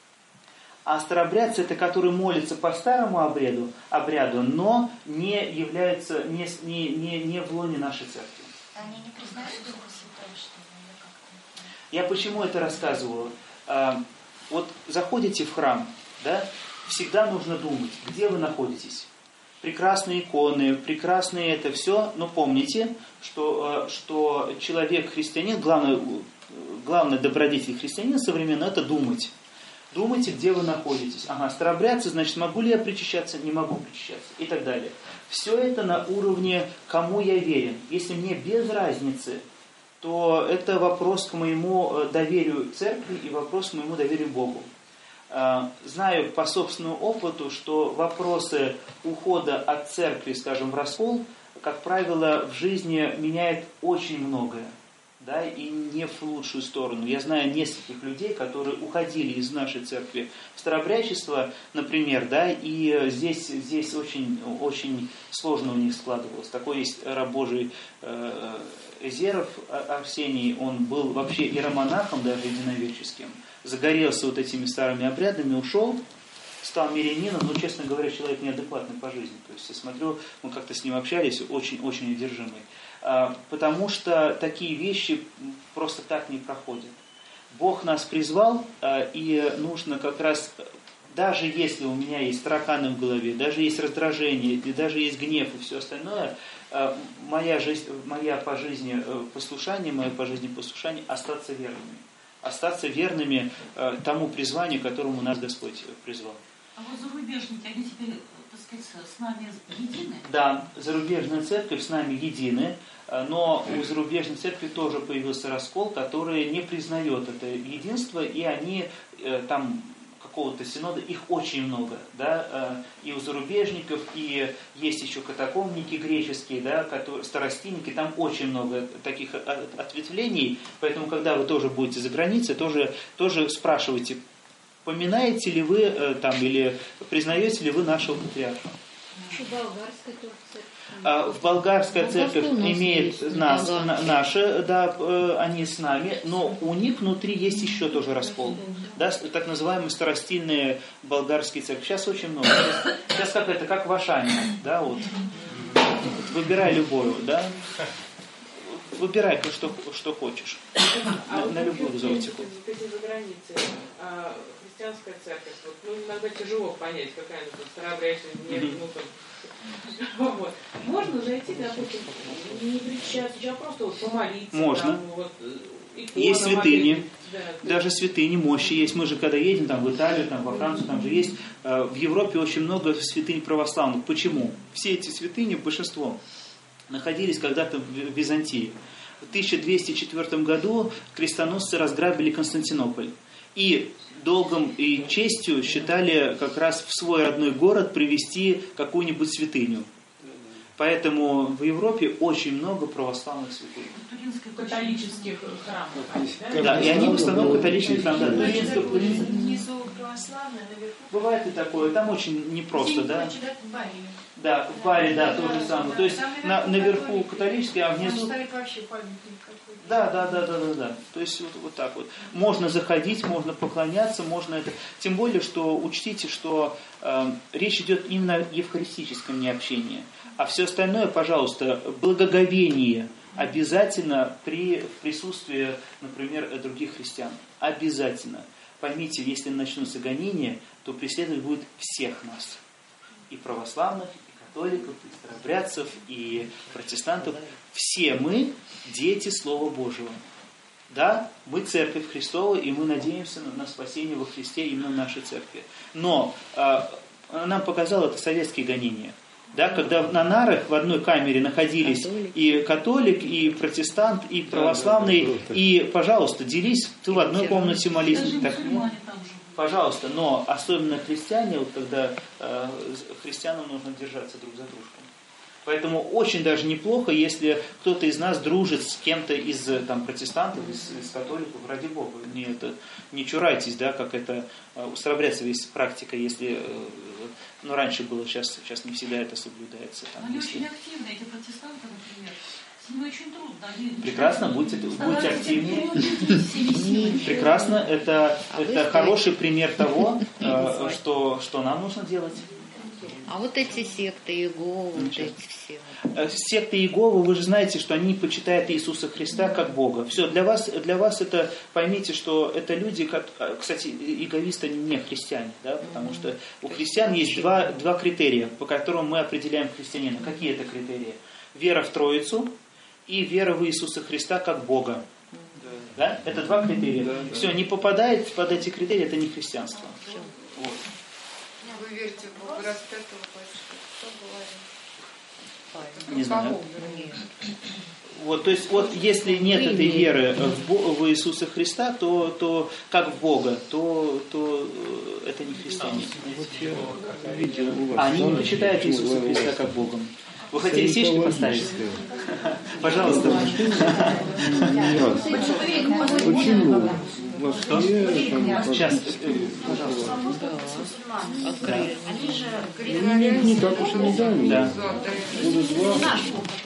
А старообрядцы – это которые молятся по старому обряду, но не являются, не в лоне нашей церкви. Они не признают Духа Святого, что ли, как-то? Я почему это рассказываю? Вот заходите в храм, да, всегда нужно думать, где вы находитесь. Прекрасные иконы, прекрасные это все, но помните, что человек христианин, главный добродетель христианина современного – это думать. Думайте, где вы находитесь. Ага, старообрядцы, значит, могу ли я причащаться, не могу причащаться и так далее. Все это на уровне, кому я верен. Если мне без разницы, то это вопрос к моему доверию церкви и вопрос к моему доверию Богу. Знаю по собственному опыту, что вопросы ухода от церкви, скажем, в раскол, как правило, в жизни меняет очень многое. Да, и не в лучшую сторону. Я знаю нескольких людей, которые уходили из нашей церкви в старообрядчество, например, да, и здесь очень, очень сложно у них складывалось. Такой есть раб Божий Эзеров Арсений, он был вообще иеромонахом, даже единоверческим, загорелся вот этими старыми обрядами, ушел, стал мирянином, но, честно говоря, человек неадекватный по жизни. То есть я смотрю, мы как-то с ним общались, очень-очень одержимый. Потому что такие вещи просто так не проходят. Бог нас призвал, и нужно как раз, даже если у меня есть тараканы в голове, даже есть раздражение, и даже есть гнев и все остальное, моя по жизни послушание остаться верными. Остаться верными тому призванию, которому нас Господь призвал. А вот зарубежники, они теперь, так сказать, с нами едины? Да, зарубежная церковь с нами едины, но у зарубежной церкви тоже появился раскол, который не признает это единство, и они там какого-то синода, их очень много, да, и у зарубежников, и есть еще катакомники греческие, да, старостильники, там очень много таких ответвлений, поэтому, когда вы тоже будете за границей, тоже спрашивайте, поминаете ли вы там, или признаете ли вы нашего патриарха. В болгарская церковь имеет нас, наши, да, они с нами, но у них внутри есть еще тоже раскол. Да, так называемые старостильные болгарские церкви. Сейчас очень много. Сейчас как в Ашане, да, вот. Выбирай любую, да. Выбирай, что хочешь. На любую экзотику. За границей, христианская церковь, иногда тяжело понять, какая она там старообрядческая, вот. Можно зайти, допустим, не причащаться, а просто помолиться. Можно. Там, есть святыни, даже святыни, мощи есть. Мы же когда едем там, в Италию, там, во Францию, там же есть. В Европе очень много святынь православных. Почему? Все эти святыни, большинство, находились когда-то в Византии. В 1204 году крестоносцы разграбили Константинополь. И долгом и честью считали как раз в свой родной город привести какую-нибудь святыню. Поэтому в Европе очень много православных святынь. Туринская католических храмах. Да, и они в основном католических храмах. Внизу православные, наверху. Бывает и такое, там очень непросто, да? Да, в баре, да, то же самое. То есть наверху католический, а внизу... Да. То есть вот так вот. Можно заходить, можно поклоняться, можно это... Тем более, что учтите, что речь идет именно о евхаристическом необщении. А все остальное, пожалуйста, благоговение обязательно при присутствии, например, других христиан. Обязательно. Поймите, если начнутся гонения, то преследовать будет всех нас. И православных, и католиков, и старообрядцев, и протестантов. Все мы дети Слова Божьего. Да, мы Церковь Христова, и мы надеемся на спасение во Христе именно в нашей Церкви. Но нам показало это советские гонения. Да, когда на нарах в одной камере находились и католик, и протестант, и православный, и, пожалуйста, делись, ты в одной комнате молись. Так, нет. Пожалуйста, но особенно христиане, вот когда христианам нужно держаться друг за дружкой. Поэтому очень даже неплохо, если кто-то из нас дружит с кем-то из протестантов, из католиков, ради Бога. Не чурайтесь, да, как это у старообрядцев есть практика, если раньше было, сейчас не всегда это соблюдается. Они очень активны, эти протестанты, например. С ними очень трудно. Прекрасно, будьте активнее. Прекрасно, это хороший пример того, что нам нужно делать. А вот эти секты Иеговы, вот эти все. Секты Иеговы, вы же знаете, что они почитают Иисуса Христа как Бога. Все, для вас это, поймите, что это люди, кстати, иеговисты не христиане, да, потому что у христиан есть два критерия, по которым мы определяем христианина. Какие это критерии? Вера в Троицу и вера в Иисуса Христа как Бога. Да? Это два критерия. Все, не попадает под эти критерии, это не христианство. Вот. Вы верите в Бога распятого, батюшка? Кто говорит? Не знаю. Вот, то есть, вот если нет этой веры в Иисуса Христа, то как в Бога, то это не христиане. Они не почитают Иисуса Христа как Богом. Вы хотели свечки поставить? Пожалуйста. Почему? Сейчас, пожалуйста. Они же Не так уж и недавно. Да. Года два.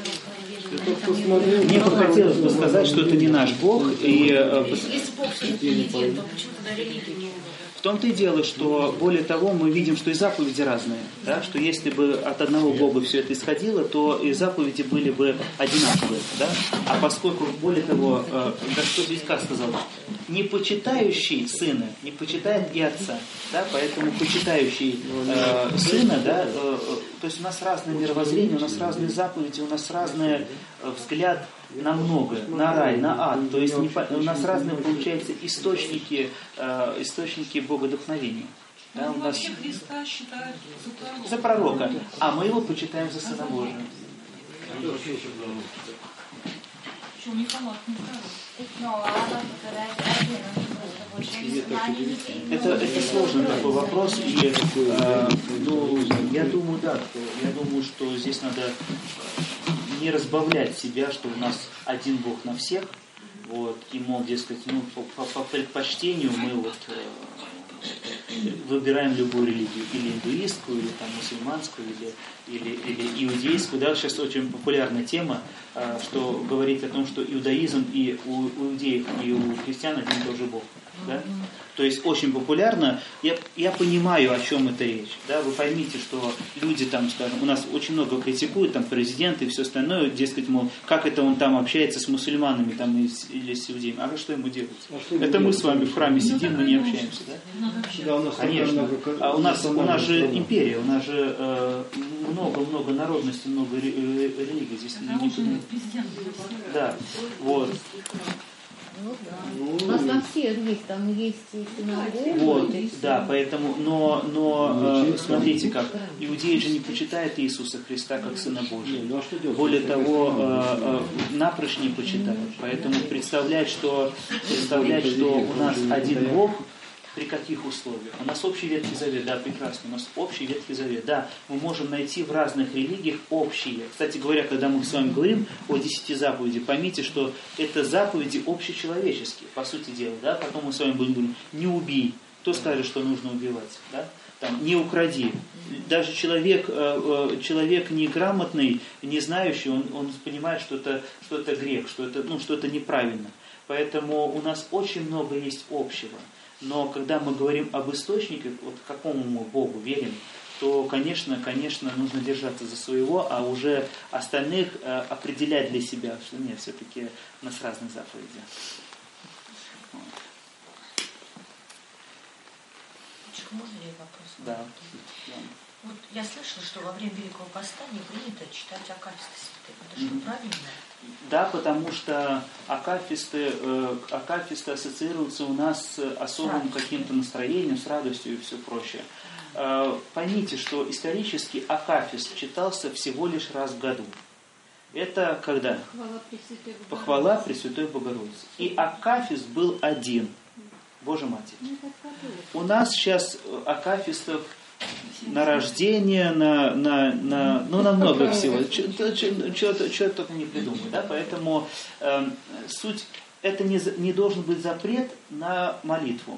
Мне бы хотелось бы сказать, что это не наш Бог. Если Бог все-таки един, то почему тогда религия не угодна? В том-то и дело, что более того, мы видим, что и заповеди разные. Да? Что если бы от одного Бога все это исходило, то и заповеди были бы одинаковые. Да? А поскольку, более того, Господь ведь как сказал, не почитающий сына, не почитает и отца. Да? Поэтому почитающий сына, да, то есть у нас разное мировоззрение, у нас разные заповеди, у нас разный взгляд на многое, на рай, на ад. То есть у нас разные, получается, источники богодухновения. Да, у нас Христа считают за пророка, а мы его почитаем за Сына Божия. Причем не халат, не второй. Это сложный такой вопрос, и я думаю, что здесь надо не разбавлять себя, что у нас один Бог на всех, вот, и, мол, дескать, по предпочтению мы выбираем любую религию, или индуистскую, или там мусульманскую, или иудейскую. Да, сейчас очень популярная тема, что говорит о том, что иудаизм и у иудеев, и у христиан один и тот же Бог. Да? То есть очень популярно. Я понимаю, о чем это речь. Да? Вы поймите, что люди там, скажем, у нас очень много критикуют, там президенты и все остальное, дескать, мол, как это он там общается с мусульманами там, или с иудеями. А что ему делать? Это мы с вами в храме сидим, мы не общаемся. Да? Конечно. А у нас же империя, у нас же много народностей, много религий. Здесь да, вот. У нас на всех есть, там есть и синагога. Вот, да, поэтому, но смотрите как, иудеи же не почитают Иисуса Христа как Сына Божия. Более того, напрочь не почитают. Поэтому представлять, что у нас один Бог, при каких условиях. У нас общий Ветхий Завет, да, прекрасно, у нас общий Ветхий Завет, да, мы можем найти в разных религиях общие. Кстати говоря, когда мы с вами говорим о 10 заповедях, поймите, что это заповеди общечеловеческие, по сути дела, да, потом мы с вами будем говорить, не убей, кто скажет, что нужно убивать, да, там, не укради. Даже человек неграмотный, не знающий, он понимает, что это грех, что это неправильно. Поэтому у нас очень много есть общего. Но когда мы говорим об источнике, вот к какому мы Богу верим, то, конечно, нужно держаться за своего, а уже остальных определять для себя, что нет, все-таки у нас разные заповеди. Можно ли вопрос? Да. Вот я слышала, что во время Великого Поста не принято читать акафисты святых. Это что, правильно? Да, потому что акафисты ассоциируются у нас с особым каким-то настроением, с радостью и все прочее. Поймите, что исторически акафист читался всего лишь раз в году. Это когда? Похвала Пресвятой Богородицы. И акафист был один. Боже Матерь. У нас сейчас акафистов на рождение, на много всего. Что только не придумай. Да? Поэтому суть, это не должен быть запрет на молитву.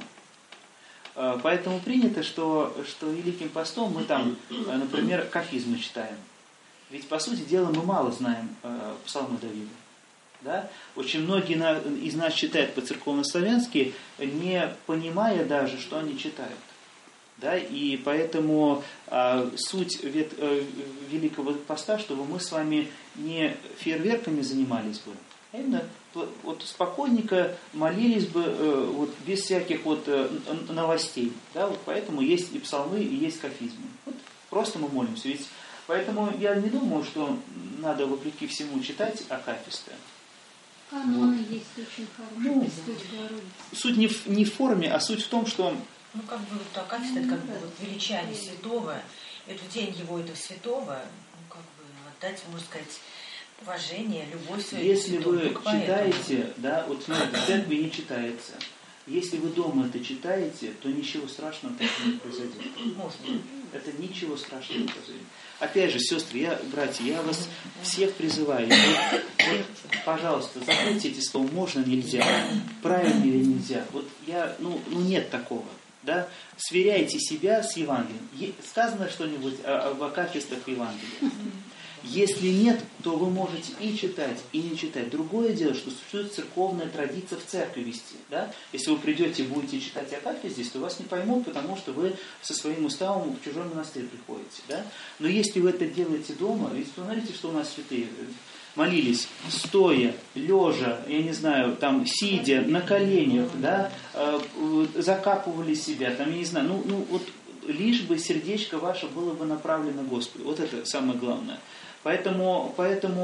Поэтому принято, что Великим Постом мы там, например, кафизмы читаем. Ведь, по сути дела, мы мало знаем псалмы Давида. Да? Очень многие из нас читают по-церковно-славянски, не понимая даже, что они читают. Да? И поэтому суть Великого Поста, чтобы мы с вами не фейерверками занимались бы, а именно вот спокойненько молились бы вот, без всяких вот новостей. Да? Вот поэтому есть и псалмы, и есть кафизмы. Вот просто мы молимся. Ведь, поэтому я не думаю, что надо вопреки всему читать акафисты. Каноны вот. Есть очень хорошие. Суть не в форме, а суть в том, что... Ну, как бы вот акафист, это как бы вот величание святого, это день его, этого святого, ну, как бы отдать, можно сказать, уважение, любовь свою. Если вы читаете, да, вот смотрите, в церкви не читается. Если вы дома это читаете, то ничего страшного такого не произойдет. Можно. Это ничего страшного не произойдет. Опять же, сестры, братья, я вас всех призываю. Вот, пожалуйста, запомните эти слова. Можно, нельзя. Правильно или нельзя. Вот я, нет такого. Да? Сверяйте себя с Евангелием. Сказано что-нибудь об акафистах Евангелия? Если нет, то вы можете и читать, и не читать. Другое дело, что существует церковная традиция в церкви вести. Да? Если вы придете и будете читать акафист здесь, то вас не поймут, потому что вы со своим уставом в чужой монастырь приходите. Да? Но если вы это делаете дома, ведь смотрите, что у нас святые молились стоя, лежа, я не знаю, там сидя, на коленях, да, закапывали себя, там, я не знаю, вот лишь бы сердечко ваше было бы направлено Господу. Вот это самое главное. Поэтому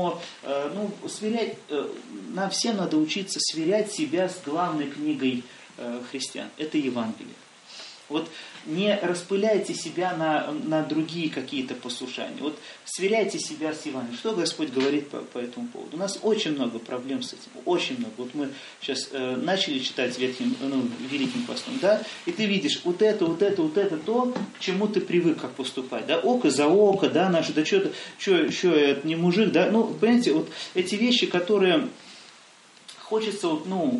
сверять, нам всем надо учиться сверять себя с главной книгой христиан. Это Евангелие. Вот не распыляйте себя на другие какие-то послушания. Вот сверяйте себя с Евангелием. Что Господь говорит по этому поводу? У нас очень много проблем с этим. Очень много. Вот мы сейчас начали читать Великим Постом, да, и ты видишь вот это, то, к чему ты привык как поступать. Да? Око за око, да, наше, да что это не мужик, да. Понимаете, вот эти вещи, которые хочется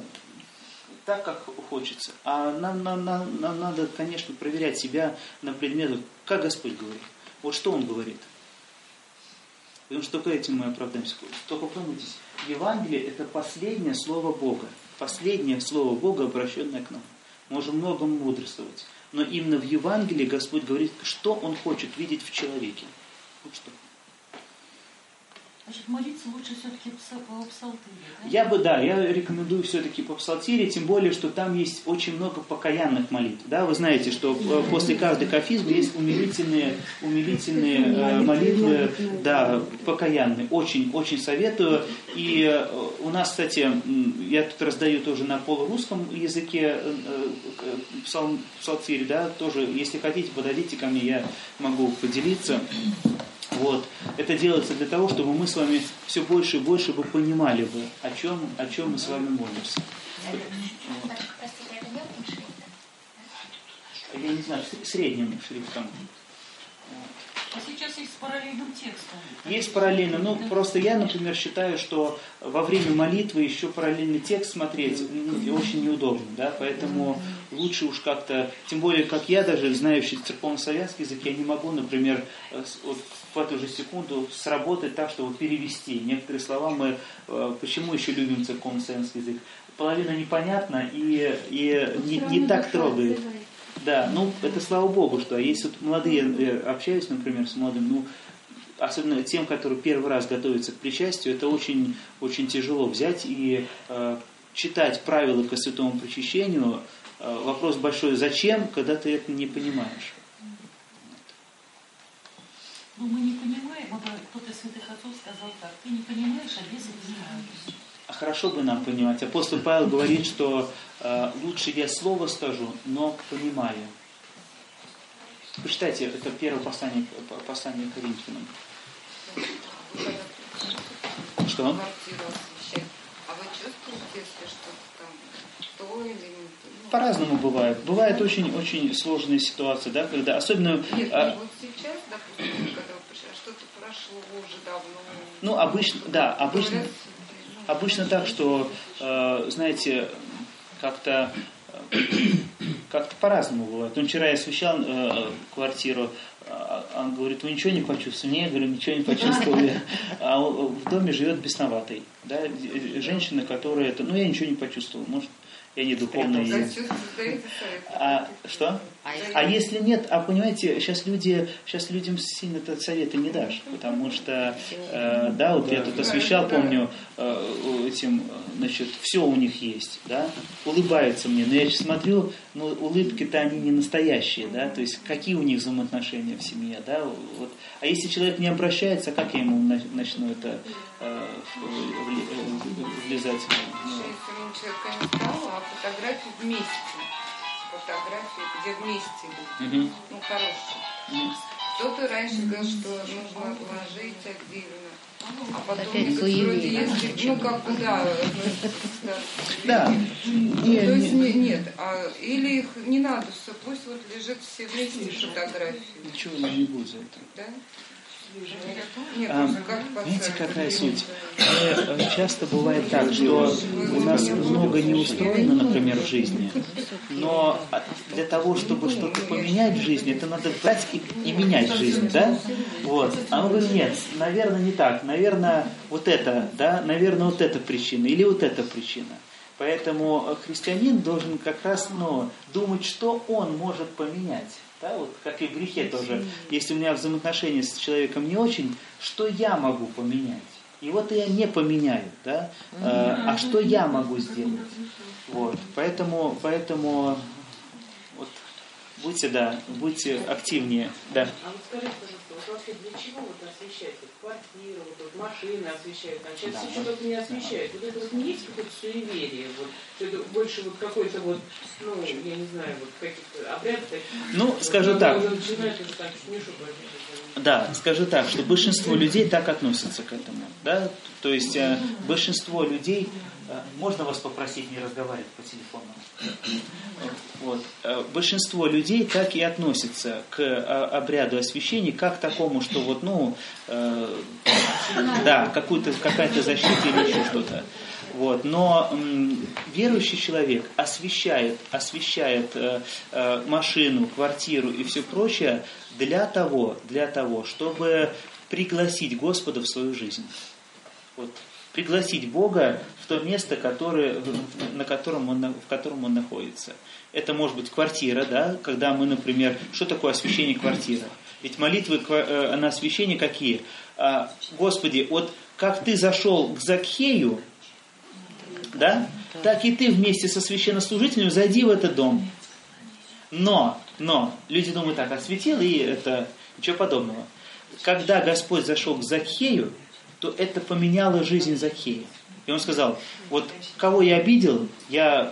так, как хочется. А нам надо, конечно, проверять себя на предмет, как Господь говорит. Вот что Он говорит. Потому что только этим мы оправдаемся. Только помните, Евангелие – это последнее слово Бога. Последнее слово Бога, обращенное к нам. Можем многому мудрствовать. Но именно в Евангелии Господь говорит, что Он хочет видеть в человеке. Вот что. Значит, молиться лучше все-таки по псалтире, да? Я рекомендую все-таки по псалтире, тем более, что там есть очень много покаянных молитв. Да? Вы знаете, что после каждой кафизмы есть умилительные молитвы, да, покаянные. Очень, очень советую. И у нас, кстати, я тут раздаю тоже на полурусском языке псалтирь, да, тоже, если хотите, подойдите ко мне, я могу поделиться. Вот. Это делается для того, чтобы мы с вами все больше и больше бы понимали бы, о чем мы с вами молимся. Простите, это мелким шрифтом? я не знаю, средним шрифтом. А сейчас есть с параллельным текстом. Есть параллельно. Ну, просто я, например, считаю, что во время молитвы еще параллельный текст смотреть очень неудобно, да, поэтому лучше уж как-то, тем более, как я даже, знающий церковно-славянский язык, я не могу, например, вот в эту же секунду сработать так, чтобы перевести. Некоторые слова мы, почему еще любим церковно-славянский язык? Половина непонятна и не так трогает. Да, ну это слава Богу, что если вот молодые, я общаюсь, например, с молодым, ну, особенно тем, которые первый раз готовятся к причастию, это очень, очень тяжело взять и читать правила по святому причащению. Вопрос большой, зачем, когда ты это не понимаешь? Ну мы не понимаем, кто-то из святых отцов сказал так, ты не понимаешь, а бесы понимают. А хорошо бы нам понимать. Апостол Павел говорит, что лучше я слово скажу, но понимаю. Почитайте, это первое послание к Коринфянам. Что? А вы чувствуете, если что-то там то или не то? По-разному бывает. Бывает очень сложная ситуация, да, когда особенно... Нет, вот сейчас, допустим, когда что-то прошло уже давно. Ну, обычно так, что, знаете, как-то по-разному бывает. Он вчера я освещал квартиру, он говорит, вы ничего не почувствовали? Я говорю, ничего не почувствовали. А в доме живет бесноватый, да, женщина, которая это, я ничего не почувствовал, может, я не духовный. Что? А если нет, понимаете, сейчас людям сильно этот совета не дашь, потому что, да, вот я тут освещал, помню, этим, значит, все у них есть, да, улыбаются мне, но я сейчас смотрю, улыбки-то они не настоящие, да, то есть какие у них взаимоотношения в семье, да, вот. А если человек не обращается, как я ему начну это влезать? Человека не стало, а фотографии вместе. Фотографии, где вместе люди. Хорошие. Кто-то раньше говорил, что нужно вложить отдельно. А потом вроде если, как бы, да, да. То есть нет. Или их не надо, пусть вот лежит все вместе фотографии. Ничего не будет за это. Да? Видите, какая суть? Часто бывает так, что у нас много не устроено, например, в жизни, но для того, чтобы что-то поменять в жизни, это надо брать и менять жизнь, да? Вот. А мы говорим, нет, наверное, не так, наверное, вот это, да, наверное, вот эта причина или вот эта причина. Поэтому христианин должен как раз, думать, что он может поменять. Да, вот как и в грехе тоже. Если у меня взаимоотношения с человеком не очень, что я могу поменять? И вот я не поменяю, да? А что я могу сделать? Вот. Поэтому вот, будьте активнее. Да. А вот скажите, пожалуйста, вообще для чего освещать? Квартиру, машины освещают, сейчас еще как-то не освещают. Вот это не есть какое-то суеверие? Что это больше какой-то я не знаю, каких-то обрядов таких? Скажу так. Да, скажу так, что большинство людей так относятся к этому. Да? То есть большинство людей... Можно вас попросить не разговаривать по телефону? Вот. Большинство людей так и относятся к обряду освящения, как к такому, что какая-то защита или еще что-то. Вот. Но верующий человек освящает машину, квартиру и все прочее для того, чтобы пригласить Господа в свою жизнь. Вот. Пригласить Бога в то место, в котором он находится. Это может быть квартира, да, когда мы, например, что такое освящение квартиры? Ведь молитвы на освящение какие? Господи, вот как ты зашел к Закхею, да, так и ты вместе со священнослужителем зайди в этот дом. Но, люди думают так, осветил, и это ничего подобного. Когда Господь зашел к Закхею, то это поменяло жизнь Закхея. И он сказал, вот кого я обидел, да?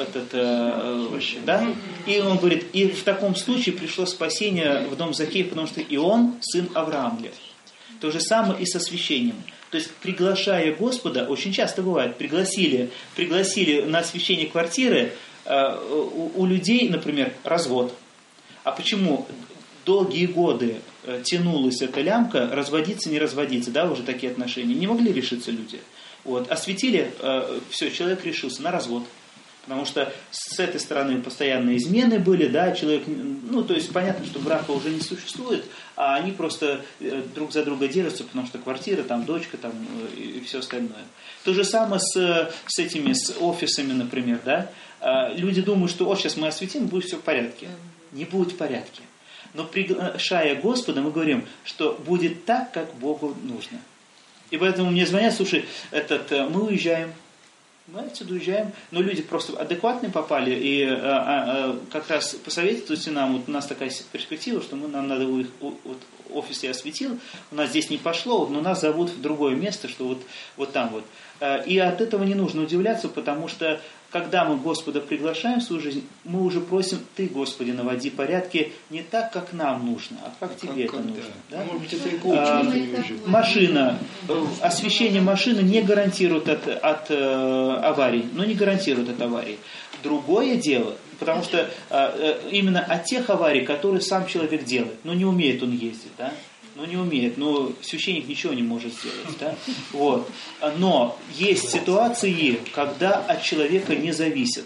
И он говорит, и в таком случае пришло спасение в дом Закхея, потому что и он сын Авраамлев. То же самое и с освящением. То есть, приглашая Господа, очень часто бывает, пригласили на освящение квартиры у людей, например, развод. А почему долгие годы тянулась эта лямка, разводиться, не разводиться, да, уже такие отношения, не могли решиться люди. Вот. Осветили, все, человек решился на развод. Потому что с этой стороны постоянные измены были, да, человек, ну, то есть понятно, что брака уже не существует, а они просто друг за друга держатся, потому что квартира, там, дочка, там, и все остальное. То же самое с этими, с офисами, например, да. Люди думают, что вот сейчас мы осветим, будет все в порядке. Не будет в порядке. Но приглашая Господа, мы говорим, что будет так, как Богу нужно. И поэтому мне звонят, слушай, мы уезжаем. Мы отсюда уезжаем, но люди просто адекватные попали, и как раз посоветуйте нам, вот у нас такая перспектива, что нам надо вот офис я осветил, у нас здесь не пошло, но нас зовут в другое место, что вот там вот. И от этого не нужно удивляться, потому что когда мы Господа приглашаем в свою жизнь, мы уже просим, Ты, Господи, наводи порядки не так, как нам нужно, а как Тебе это нужно. Да? Может быть, это и коучинг. Машина, освещение машины не гарантирует от аварий, но не гарантирует от аварий. Другое дело, потому что именно от тех аварий, которые сам человек делает, но не умеет он ездить, да? Ну, не умеет, но священник ничего не может сделать. Да? Вот. Но есть ситуации, когда от человека не зависит.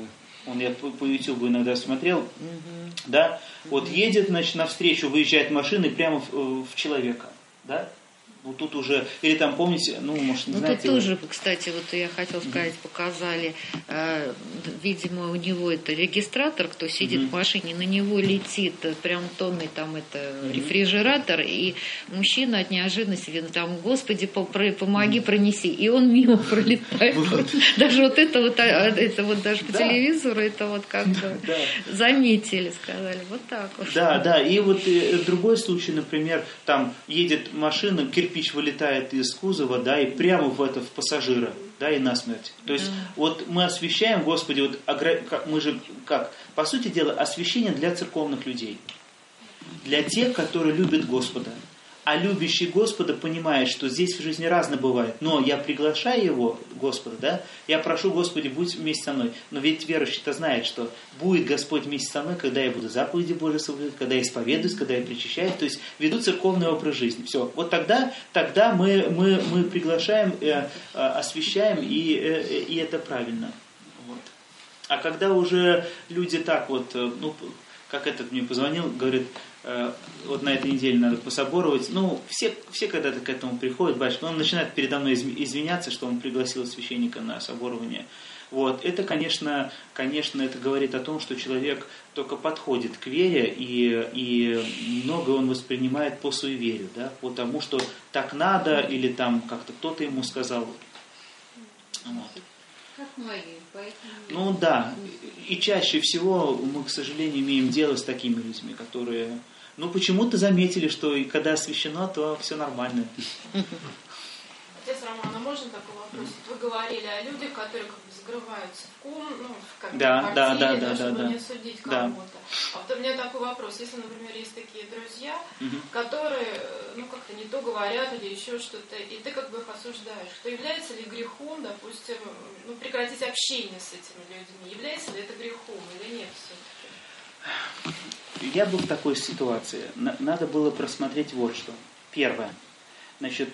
Я по YouTube иногда смотрел, да? Вот едет, значит, навстречу, выезжает машина и прямо в человека. Да? Ну, тут уже, или там, помните, может, не знаете. Тут тоже, кстати, вот я хотела сказать, показали, видимо, у него это регистратор, кто сидит в машине, на него летит прям тонный там рефрижератор, и мужчина от неожиданности, там, Господи, помоги, пронеси, и он мимо пролетает. Даже вот это вот даже по телевизору, это вот как бы заметили, сказали, вот так вот. Да, и вот другой случай, например, там едет машина, кирпич вылетает из кузова, да, и прямо в пассажира, да, и насмерть. То есть, вот мы освещаем, Господи, вот мы же, по сути дела, освящение для церковных людей, для тех, которые любят Господа. А любящий Господа понимает, что здесь в жизни разное бывает. Но я приглашаю его, Господа, да, я прошу, Господи, будь вместе со мной. Но ведь верующий-то знает, что будет Господь вместе со мной, когда я буду заповеди Божьи соблюдать, когда я исповедуюсь, когда я причащаюсь, то есть веду церковный образ жизни. Все. Вот тогда мы приглашаем, освящаем, и это правильно. Вот. А когда уже люди так вот, как этот мне позвонил, говорит, вот на этой неделе надо пособоровать. Все когда-то к этому приходят, батюшка, он начинает передо мной извиняться, что он пригласил священника на соборование. Вот. Это, конечно, это говорит о том, что человек только подходит к вере, и многое он воспринимает по суеверию, да, по тому, что так надо, или там как-то кто-то ему сказал. Вот. Как многие, поэтому... Да, и чаще всего мы, к сожалению, имеем дело с такими людьми, которые, почему-то заметили, что и когда освящено, то все нормально. Отец Роман, а можно такой вопрос? Вы говорили о людях, которые закрываются в квартире, чтобы не судить кого-то. А вот у меня такой вопрос. Если, например, есть такие друзья, которые, как-то не то говорят или еще что-то, и ты как бы их осуждаешь, то является ли грехом, допустим, прекратить общение с этими людьми? Является ли это грехом или нет все-таки? Я был в такой ситуации. Надо было просмотреть вот что. Первое. Значит,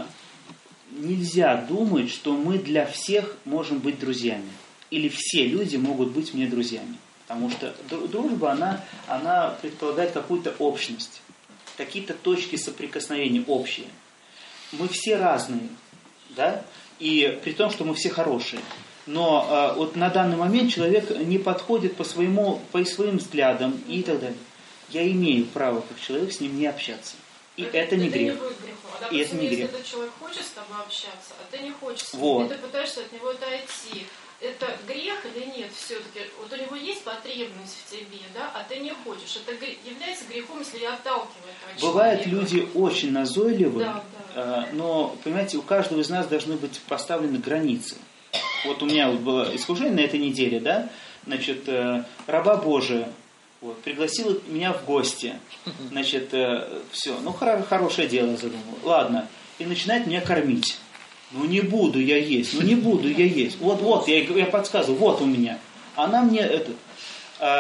нельзя думать, что мы для всех можем быть друзьями. Или все люди могут быть мне друзьями. Потому что дружба, она предполагает какую-то общность. Какие-то точки соприкосновения общие. Мы все разные. Да? И при том, что мы все хорошие. Но вот на данный момент человек не подходит по своим взглядам и так далее. Я имею право, как человек, с ним не общаться. И это не грех. Не будет грехом. А допустим, если этот человек хочет с тобой общаться, а ты не хочешь с ним, и ты пытаешься от него отойти, это грех или нет все-таки? Вот у него есть потребность в тебе, да, а ты не хочешь. Это является грехом, если я отталкиваю этого человека. Бывают люди очень назойливые, но, понимаете, у каждого из нас должны быть поставлены границы. Вот у меня было искушение на этой неделе, да, значит, раба Божия, пригласила меня в гости, значит, все, хорошее дело задумал, ладно, и начинает меня кормить. Не буду я есть. Вот, я подсказываю, вот у меня. Она мне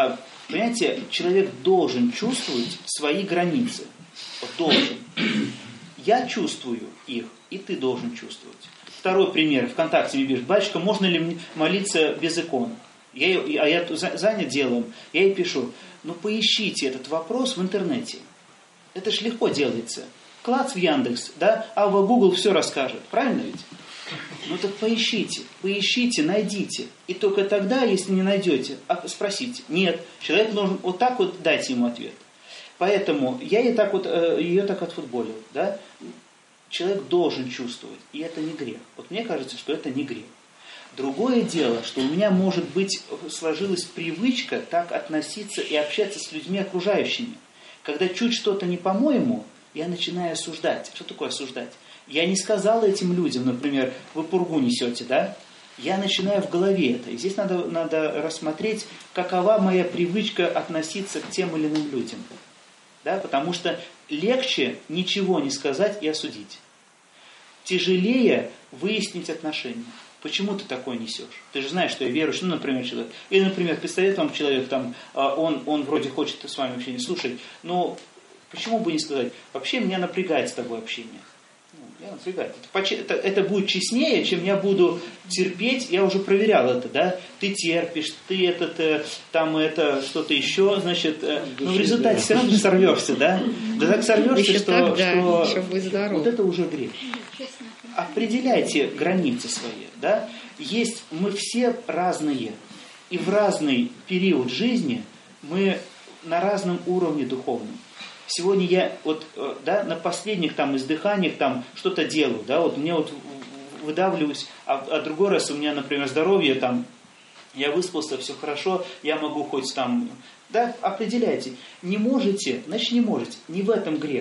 Понимаете, человек должен чувствовать свои границы. Вот должен. Я чувствую их, и ты должен чувствовать. Второй пример. ВКонтакте мне пишет: батюшка, можно ли молиться без икон? Я занят делом. Я ей пишу: ну поищите этот вопрос в интернете. Это ж легко делается. Клац в Яндекс, да, а в Google все расскажет. Правильно ведь? Ну так поищите, найдите. И только тогда, если не найдете, спросите. Нет, человек должен вот так вот дать ему ответ. Поэтому я ее так отфутболил. Да? Человек должен чувствовать, и это не грех. Вот мне кажется, что это не грех. Другое дело, что у меня, может быть, сложилась привычка так относиться и общаться с людьми окружающими. Когда чуть что-то не по-моему, я начинаю осуждать. Что такое осуждать? Я не сказал этим людям, например, вы пургу несете, да? Я начинаю в голове это. И здесь надо рассмотреть, какова моя привычка относиться к тем или иным людям. Да? Потому что легче ничего не сказать и осудить. Тяжелее выяснить отношения. Почему ты такое несешь? Ты же знаешь, что я верующий, например, человек. Или, например, представит вам человек, он вроде хочет с вами вообще не слушать, но почему бы не сказать, вообще меня напрягает с тобой общение. Меня напрягает. Это будет честнее, чем я буду терпеть. Я уже проверял это, да? Ты терпишь, ты что-то еще, значит, в результате все равно сорвешься, да? Да так сорвешься, что вот это уже грех. Определяйте границы свои, да? Мы все разные, и в разный период жизни мы на разном уровне духовном. Сегодня я на последних издыханиях что-то делаю, да, мне выдавливаюсь, а другой раз у меня, например, здоровье, я выспался, все хорошо, я могу хоть да, определяйте. Не можете, значит не можете, не в этом грех.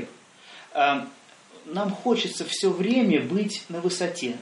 Нам хочется все время быть на высоте,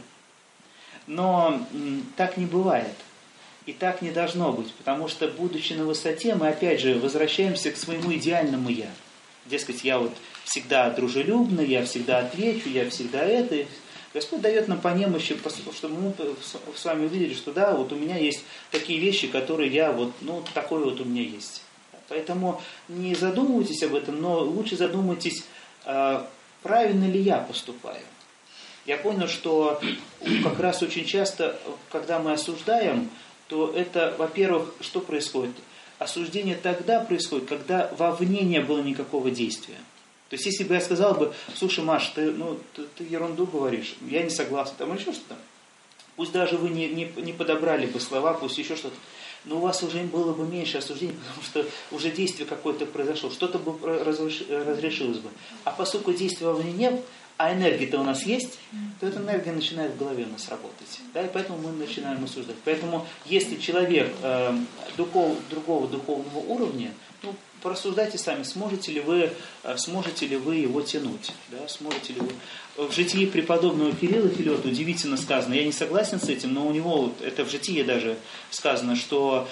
но так не бывает. И так не должно быть, потому что, будучи на высоте, мы опять же возвращаемся к своему идеальному «я». Дескать, я всегда дружелюбный, я всегда отвечу, я всегда это. Господь дает нам по немощи, чтобы мы с вами увидели, что да, у меня есть такие вещи, которые такое у меня есть. Поэтому не задумывайтесь об этом, но лучше задумайтесь, правильно ли я поступаю. Я понял, что как раз очень часто, когда мы осуждаем, то это, во-первых, что происходит? Осуждение тогда происходит, когда вовне не было никакого действия. То есть, если бы я сказал слушай, Маш, ты ерунду говоришь, я не согласен, или еще что-то. Пусть даже вы не подобрали бы слова, пусть еще что-то. Но у вас уже было бы меньше осуждений, потому что уже действие какое-то произошло, что-то бы разрешилось бы. А поскольку действия вовне нет, а энергия-то у нас есть, то эта энергия начинает в голове у нас работать. Да, и поэтому мы начинаем осуждать. Поэтому, если человек другого духовного уровня, порассуждайте сами, сможете ли вы его тянуть. Да, сможете ли вы. В житии преподобного Кирилла Филета удивительно сказано, я не согласен с этим, но у него, это в житии даже сказано, что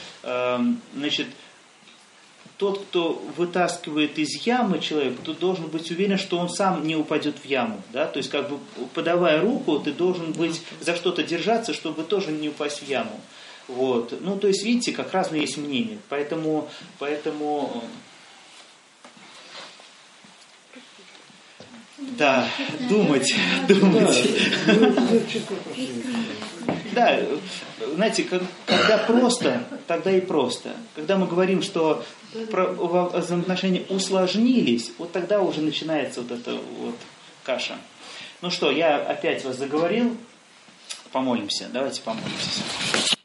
тот, кто вытаскивает из ямы человека, то должен быть уверен, что он сам не упадет в яму. Да? То есть, подавая руку, ты должен быть за что-то держаться, чтобы тоже не упасть в яму. Вот. То есть, видите, как разные есть мнения. Поэтому да, думать. Да, знаете, когда просто, тогда и просто. Когда мы говорим, что взаимоотношения усложнились, тогда уже начинается эта каша. Ну что, я опять вас заговорил. Помолимся. Давайте помолимся.